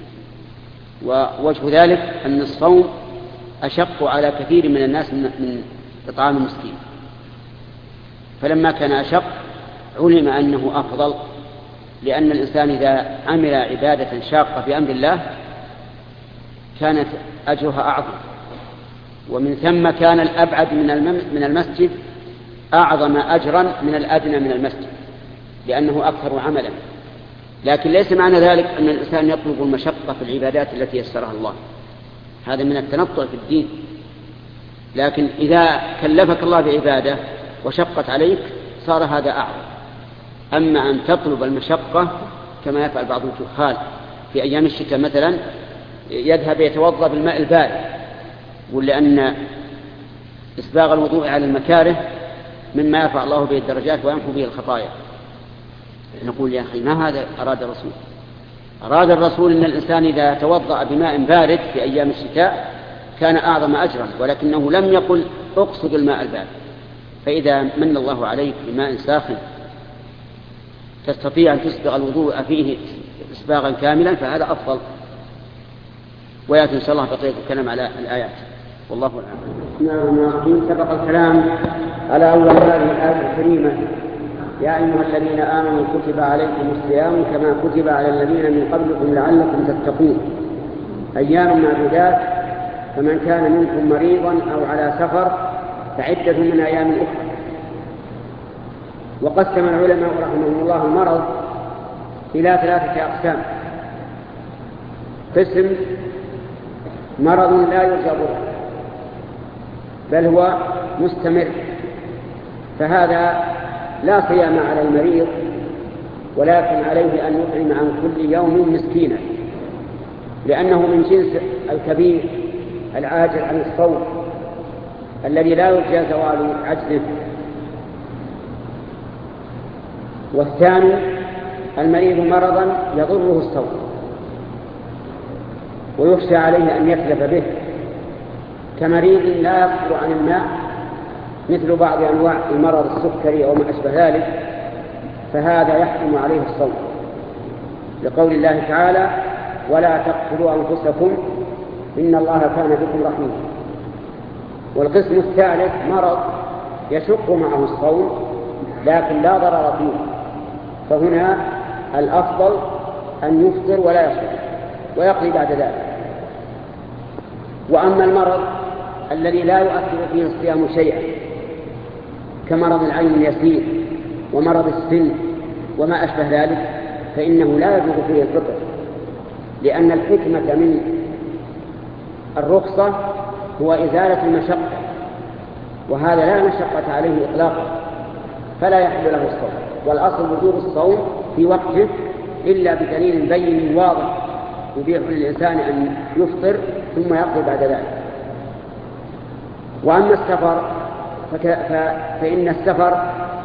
ووجه ذلك أن الصوم أشق على كثير من الناس من إطعام المسكين، فلما كان أشق علم أنه أفضل، لأن الإنسان إذا عمل عبادة شاقة في أمر الله كانت أجرها أعظم، ومن ثم كان الأبعد من المسجد أعظم أجرا من الأدنى من المسجد، لأنه أكثر عملا. لكن ليس معنى ذلك أن الإنسان يطلب المشقة في العبادات التي يسرها الله، هذا من التنطع في الدين. لكن إذا كلفك الله بعبادة وشقت عليك صار هذا أعظم. أما أن تطلب المشقة كما يفعل بعض الجهال في أيام الشتاء مثلا، يذهب يتوضأ بالماء البارد، ولأن إسباغ الوضوء على المكاره مما يرفع الله به الدرجات ويمحو به الخطايا. نقول يا أخي ما هذا أراد الرسول؟ أراد الرسول أن الإنسان إذا توضأ بماء بارد في أيام الشتاء كان أعظم أجرا، ولكنه لم يقل اقصد الماء البارد. فإذا من الله عليك بماء ساخن تستطيع أن تسبغ الوضوء فيه إسباغا كاملا فهذا أفضل. ويأتي إن شاء الله بقية الكلام على الآيات والله أعلم. سبق الكلام على أول هذه الآية الكريمة: يا أيها الذين آمنوا كتب عليكم الصيام كما كتب على الذين من قبلكم لعلكم تتقون أيام معدودات فمن كان منكم مريضا أو على سفر فعدة من أيام أخرى. وقسم العلماء رحمهم الله المرض إلى 3 أقسام: قسم مرض لا يرجى ضره بل هو مستمر، فهذا لا صيام على المريض ولكن عليه أن يطعم عن كل يوم مسكينا، لأنه من جنس الكبير العاجز عن الصوم الذي لا يرجى زوال عجزه. والثاني المريض مرضا يضره الصوم ويخشى عليه أن يتلف به كمريض لا يصبر عن الماء مثل بعض أنواع المرض السكري أو ما أشبه ذلك، فهذا يحكم عليه الصوم لقول الله تعالى: ولا تقتلوا أنفسكم إن الله كان بكم رحيما. والقسم الثالث مرض يشق معه الصوم لكن لا ضرر فيه، فهنا الأفضل أن يفطر ولا يصوم ويقضي بعد ذلك. وأما المرض الذي لا يؤثر فيه الصيام شيئا كمرض العين اليسير ومرض السن وما أشبه ذلك فإنه لا يجوز فيه الفطر، لأن الحكمة من الرخصة هو إزالة المشقة، وهذا لا مشقة عليه إطلاقا فلا يحل له الصوم. والأصل وجوب الصوم في وقته إلا بدليل بين واضح يبيح للإنسان أن يفطر ثم يقضي بعد ذلك. وأما السفر فإن السفر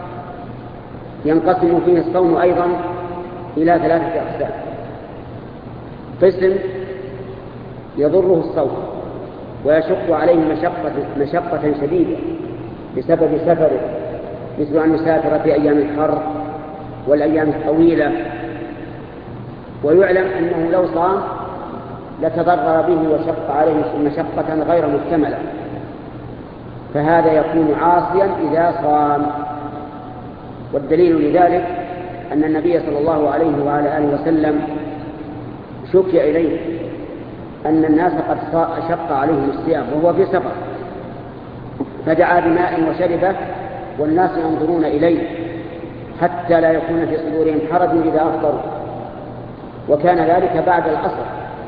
ينقسم فيه الصوم أيضا إلى 3 أقسام: قسم يضره الصوم ويشق عليه مشقة شديدة بسبب سفره، مثل أن يسافر في أيام الحر والأيام الطويلة، ويعلم أنه لو صام لتضرر به وشق عليه مشقة غير محتملة، فهذا يكون عاصيا إذا صام. والدليل لذلك أن النبي صلى الله عليه وعلى آله وسلم شكي إليه أن الناس قد شق عليهم الصيام وهو في سفر، فدعا بماء وشربه والناس ينظرون إليه حتى لا يكون في صدورهم حرج إذا أفطروا، وكان ذلك بعد العصر.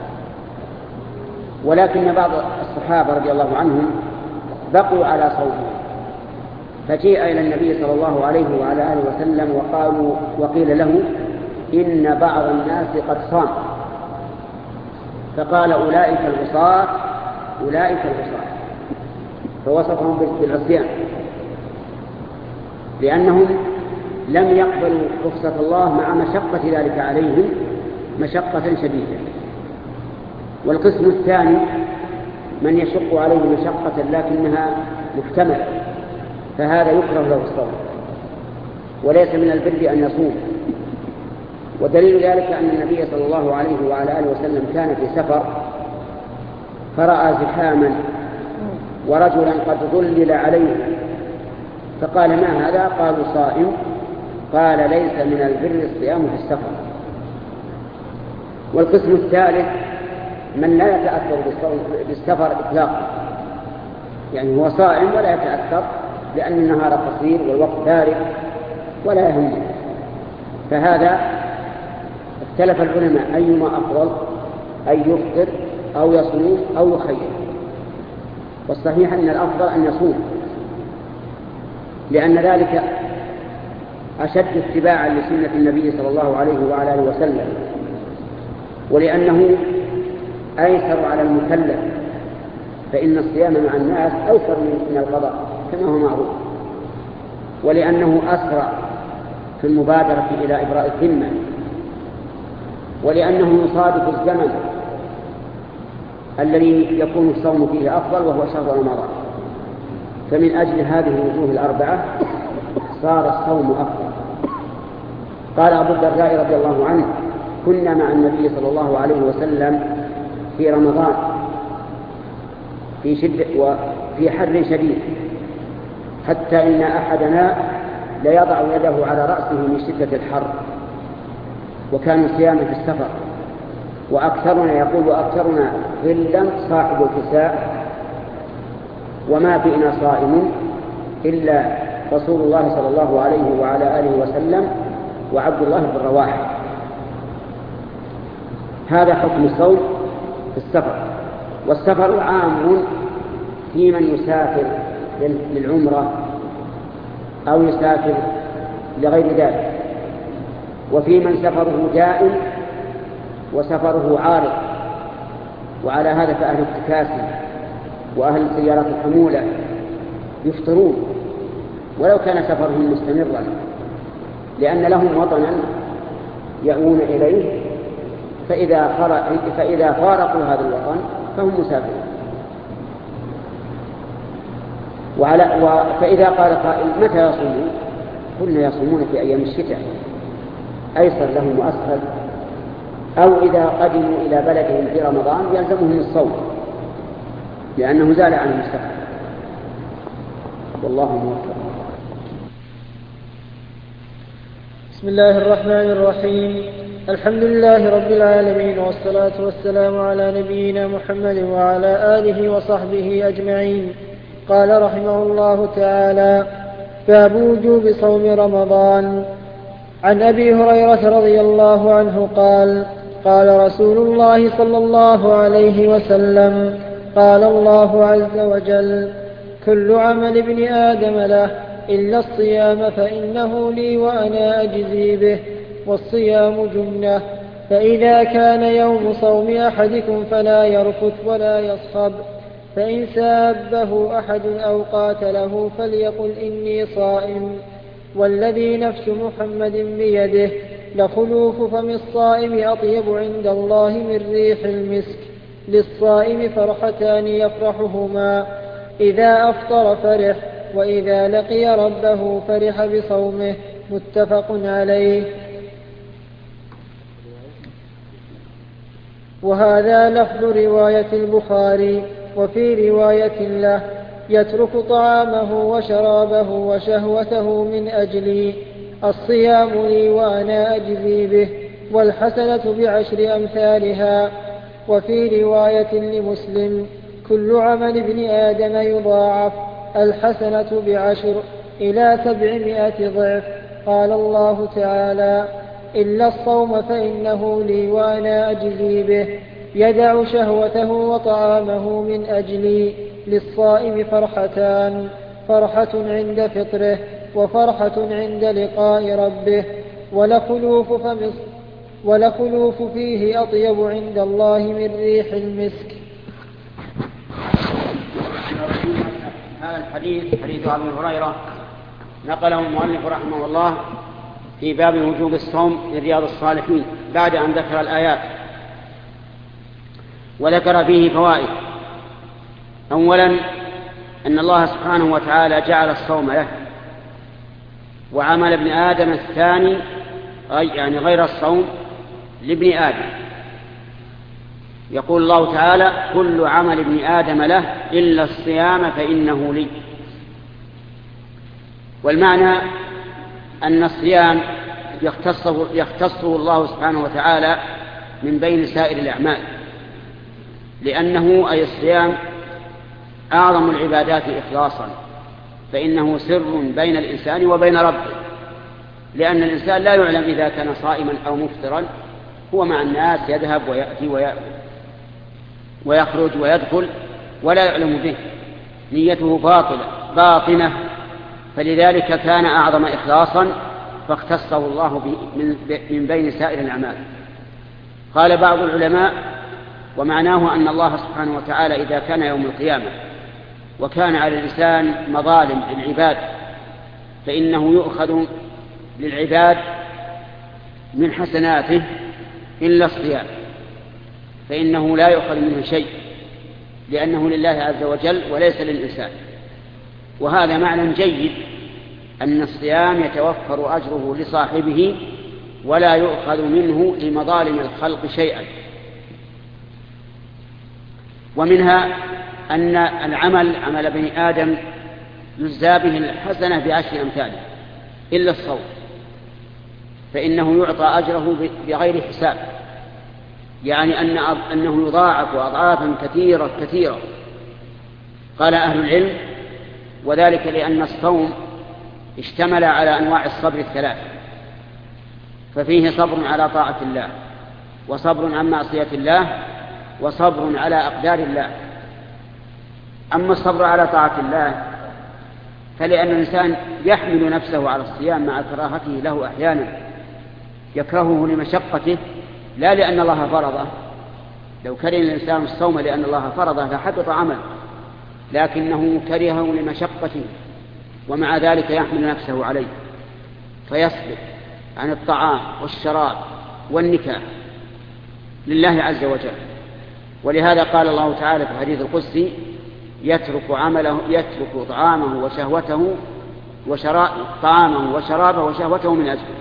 ولكن بعض الصحابة رضي الله عنهم بقوا على صومهم، فجيء إلى النبي صلى الله عليه وعلى آله وسلم وقيل له إن بعض الناس قد صام، فقال أولئك العصاة أولئك العصاة، فوصفهم بالعصيان لأنهم لم يقبلوا رخصة الله مع مشقة ذلك عليهم مشقة شديدة. والقسم الثاني من يشق عليه مشقة لكنها محتملة، فهذا يكره له الصوم وليس من البر أن يصوم. ودليل ذلك أن النبي صلى الله عليه وعلى آله وسلم كان في سفر فرأى زحاما ورجلا قد ظلل عليه فقال: ما هذا؟ قالوا: صائم. قال: ليس من البر الصيام في السفر. والقسم الثالث من لا يتأثر بالسفر إطلاقا، يعني هو صائم ولا يتأثر لأن النهار قصير والوقت بارد ولا يهمه، فهذا اختلف العلماء أيما أفضل، أن يفطر أو يصوم أو يخير. والصحيح أن الأفضل أن يصوم، لأن ذلك أشد اتباعا لسنة النبي صلى الله عليه وعلى آله وسلم، ولأنه أيسر على المكلف، فإن الصيام مع الناس أيسر من القضاء كما هو معروف، ولأنه أسرع في المبادرة إلى إبراء الذمة، ولأنه يصادف الزمن الذي يكون الصوم فيه أفضل وهو شهر رمضان، فمن أجل هذه الوجوه الأربعة صار الصوم أفضل. قال أبو الدرداء رضي الله عنه: كنا مع النبي صلى الله عليه وسلم في رمضان في شدة وفي حر شديد، حتى إن أحدنا ليضع يده على رأسه من شدة الحر، وكان صياما في السفر. وأكثرنا يقول وأكثرنا ظلا صاحب الكساء، وما فينا صائم إلا رسول الله صلى الله عليه وعلى آله وسلم وعبد الله بن رواحة. هذا حكم الصوم في السفر. والسفر عام في من يسافر للعمرة أو يسافر لغير ذلك، وفي من سفره دائم وسفره عارض. وعلى هذا فأهل التكاسي وأهل سيارات الحمولة يفطرون ولو كان سفرهم مستمرا، لأن لهم وطنا يأوون إليه، فإذا فارقوا هذا الوطن فهم مسافرون. فإذا قال قائل: متى يصومون؟ قلنا: يصومون في أيام الشتاء، أيسر لهم وأسهل، أو إذا قدموا إلى بلدهم في رمضان يلزمهم الصوم لأنه زال عنهم السفر. والله موفق. بسم الله الرحمن الرحيم. الحمد لله رب العالمين، والصلاة والسلام على نبينا محمد وعلى آله وصحبه أجمعين. قال رحمه الله تعالى: باب وجوب صوم رمضان. عن أبي هريرة رضي الله عنه قال: قال رسول الله صلى الله عليه وسلم: قال الله عز وجل: كل عمل ابن آدم له إلا الصيام فإنه لي وأنا أجزي به، والصيام جنة، فإذا كان يوم صوم أحدكم فلا يرفث ولا يصخب، فإن سابه أحد أو قاتله فليقل إني صائم، والذي نفس محمد بيده لخلوف فم الصائم أطيب عند الله من ريح المسك. للصائم فرحتان يفرحهما: إذا أفطر فرح، وإذا لقي ربه فرح بصومه. متفق عليه. وهذا لفظ رواية البخاري. وفي رواية له: يترك طعامه وشرابه وشهوته من أجلي، الصيام لي وأنا أجزي به، والحسنة بعشر أمثالها. وفي رواية لمسلم: كل عمل ابن آدم يضاعف، الحسنة بعشر إلى 700 ضعف. قال الله تعالى: إلا الصوم فإنه لي وأنا أجزي به، يدع شهوته وطعامه من أجلي. للصائم فرحتان: فرحة عند فطره، وفرحة عند لقاء ربه، ولخلوف فيه أطيب عند الله من ريح المسك. هذا الحديث حديث أبي هريرة نقله المؤلف رحمه الله في باب وجوب الصوم من رياض الصالحين، بعد أن ذكر الآيات وذكر فيه فوائد. أولا أن الله سبحانه وتعالى جعل الصوم له، وعمل ابن آدم الثاني يعني غير الصوم لابن آدم. يقول الله تعالى: كل عمل ابن آدم له إلا الصيام فإنه لي. والمعنى أن الصيام يختصه الله سبحانه وتعالى من بين سائر الأعمال، لأنه أي الصيام أعظم العبادات إخلاصا، فإنه سر بين الإنسان وبين ربه، لأن الإنسان لا يعلم إذا كان صائما أو مفطرا، هو مع الناس يذهب ويأتي ويخرج ويدخل ولا يعلم به، نيته باطنة، فلذلك كان أعظم إخلاصا فاختصه الله من بين سائر الأعمال. قال بعض العلماء: ومعناه أن الله سبحانه وتعالى إذا كان يوم القيامة وكان على الإنسان مظالم للعباد، فإنه يؤخذ للعباد من حسناته إلا الصيام، فإنه لا يؤخذ منه شيء، لأنه لله عز وجل وليس للإنسان. وهذا معنى جيد أن الصيام يتوفر أجره لصاحبه ولا يؤخذ منه لمظالم الخلق شيئا. ومنها أن العمل عمل بني آدم يجزى به الحسنة ب10 أمثاله إلا الصوم، فإنه يعطى أجره بغير حساب، يعني أنه يضاعف أضعافا كثيرة كثيرة. قال أهل العلم: وذلك لأن الصوم اشتمل على أنواع الصبر الثلاث، ففيه صبر على طاعة الله، وصبر عن معصية الله، وصبر على أقدار الله. أما الصبر على طاعة الله فلأن الإنسان يحمل نفسه على الصيام مع كراهته له أحيانا، يكرهه لمشقته لا لأن الله فرضه. لو كره الإنسان الصوم لأن الله فرضه لحبط عمله، لكنه كرهه لمشقته، ومع ذلك يحمل نفسه عليه فيصبر عن الطعام والشراب والنكاح لله عز وجل. ولهذا قال الله تعالى في الحديث القدسي: يترك طعامه وشهوته طعامه وشرابه وشهوته من أجله.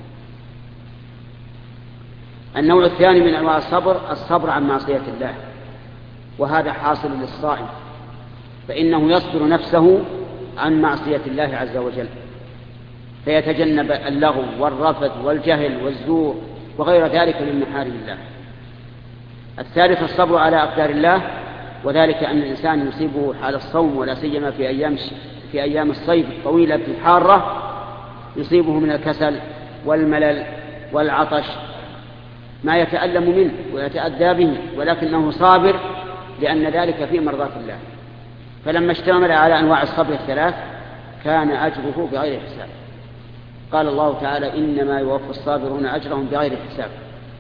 النوع الثاني من أنواع الصبر عن معصية الله، وهذا حاصل للصائم، فإنه يصبر نفسه عن معصية الله عز وجل، فيتجنب اللغو والرفث والجهل والزور وغير ذلك من محارم الله. الثالث الصبر على أقدار الله، وذلك أن الإنسان يصيبه حال الصوم ولا سيما في أيام الصيف الطويلة الحارة، يصيبه من الكسل والملل والعطش ما يتألم منه ويتأذى به، ولكنه صابر لأن ذلك في مرضاة الله. فلما اشتمل على أنواع الصبر الثلاث كان أجره بغير حساب. قال الله تعالى: إنما يوفى الصابرون أجرهم بغير حساب.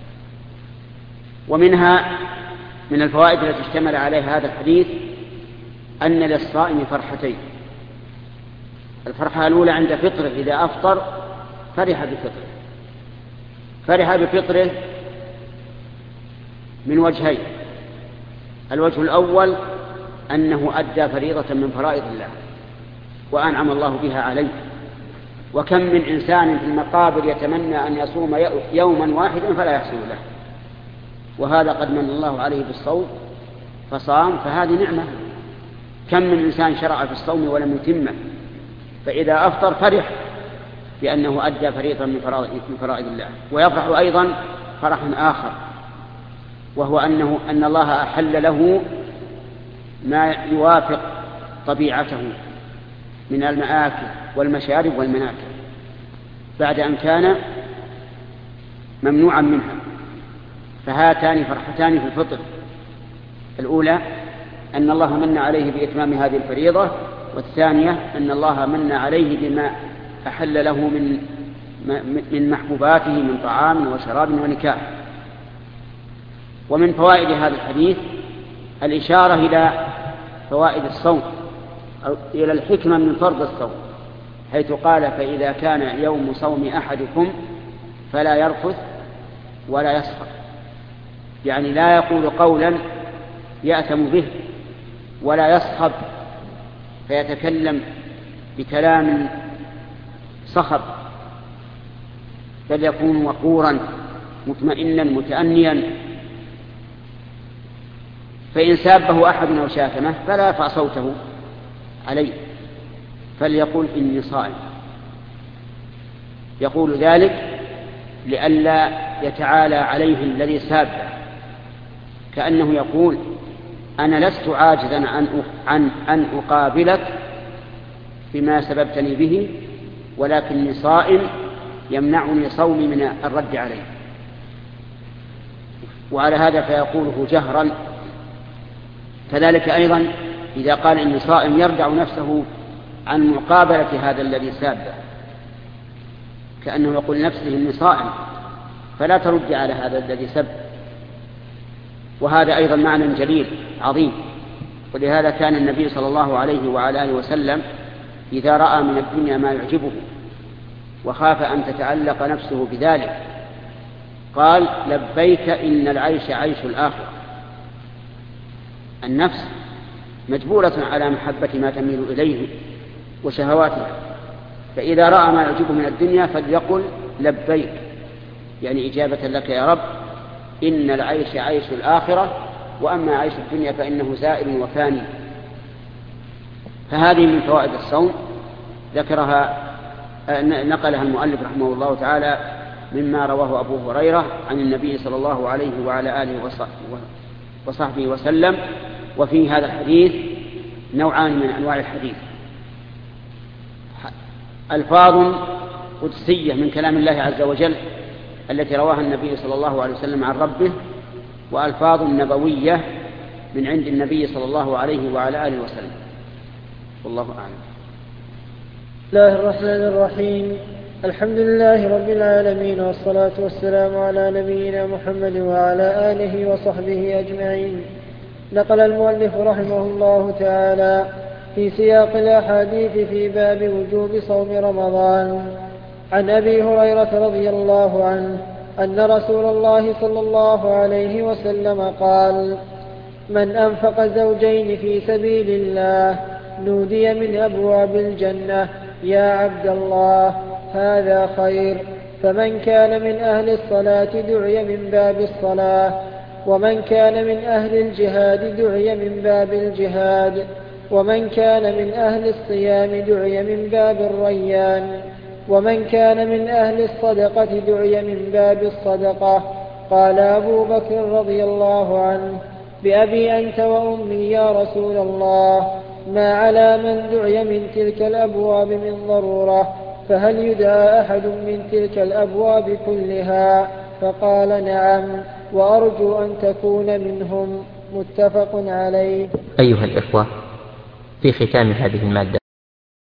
ومنها من الفوائد التي اشتمل عليها هذا الحديث أن للصائم فرحتين: الفرحة الأولى عند فطره، إذا أفطر فرح بفطره من وجهين: الوجه الأول أنه أدى فريضة من فرائض الله وأنعم الله بها عليه. وكم من إنسان في المقابر يتمنى أن يصوم يوما واحدا فلا يحصل له، وهذا قد من الله عليه بالصوم فصام، فهذه نعمة. كم من إنسان شرع في الصوم ولم يتمه، فإذا أفطر فرح بأنه أدى فريضة من فرائض الله. ويفرح أيضا فرحا آخر، وهو أن الله أحل له ما يوافق طبيعته من المآكل والمشارب والمناكل بعد أن كان ممنوعا منها. فهاتان فرحتان في الفطر: الأولى أن الله من عليه بإتمام هذه الفريضة، والثانية أن الله من عليه بما أحل له من محبوباته من طعام وشراب ونكاح. ومن فوائد هذا الحديث الإشارة إلى فوائد الصوم أو إلى الحكمة من فرض الصوم، حيث قال: فإذا كان يوم صوم أحدكم فلا يرفث ولا يسخر، يعني لا يقول قولا يأثم به ولا يصخب فيتكلم بكلام صخب، بل يكون وقورا مطمئنا متأنيا. فإن سابه أحد أو شاتمه فلا يرفع صوته عليه، فليقول: إني صائم. يقول ذلك لئلا يتعالى عليه الذي سابه، كأنه يقول: أنا لست عاجزا عن أن أقابلك بما سببتني به، ولكني صائم يمنعني صومي من الرد عليه. وعلى هذا فيقوله جهرا. كذلك أيضا إذا قال إني صائم يردع نفسه عن مقابلة هذا الذي سابه، كأنه يقول نفسه إني صائم فلا ترد على هذا الذي سب. وهذا أيضا معنى جليل عظيم. ولهذا كان النبي صلى الله عليه وعلى آله وسلم إذا رأى من الدنيا ما يعجبه وخاف أن تتعلق نفسه بذلك قال: لبيك إن العيش عيش الآخرة. النفس مجبولة على محبة ما تميل إليه وشهواتها، فإذا رأى ما يعجبه من الدنيا فليقل لبيك، يعني إجابة لك يا رب، إن العيش عيش الآخرة، وأما عيش الدنيا فإنه زائل وفاني. فهذه من فوائد الصوم نقلها المؤلف رحمه الله تعالى مما رواه أبو هريرة عن النبي صلى الله عليه وعلى آله وصحبه وسلم. وفي هذا الحديث نوعان من أنواع الحديث: ألفاظ قدسية من كلام الله عز وجل التي رواها النبي صلى الله عليه وسلم عن ربه، وألفاظ نبوية من عند النبي صلى الله عليه وعلى آله وسلم. والله أعلم. بسم الله الرحمن الرحيم. الحمد لله رب العالمين، والصلاة والسلام على نبينا محمد وعلى آله وصحبه أجمعين. نقل المؤلف رحمه الله تعالى في سياق الأحاديث في باب وجوب صوم رمضان عن أبي هريرة رضي الله عنه أن رسول الله صلى الله عليه وسلم قال: من أنفق زوجين في سبيل الله نودي من أبواب الجنة: يا عبد الله هذا خير. فمن كان من أهل الصلاة دعي من باب الصلاة، ومن كان من أهل الجهاد دعي من باب الجهاد، ومن كان من أهل الصيام دعي من باب الريان، ومن كان من أهل الصدقة دعي من باب الصدقة. قال أبو بكر رضي الله عنه: بأبي أنت وأمي يا رسول الله، ما على من دعي من تلك الأبواب من ضرورة، فهل يدعى أحد من تلك الأبواب كلها؟ فقال: نعم، وأرجو أن تكون منهم. متفق عليه. أيها الإخوة، في ختام هذه المادة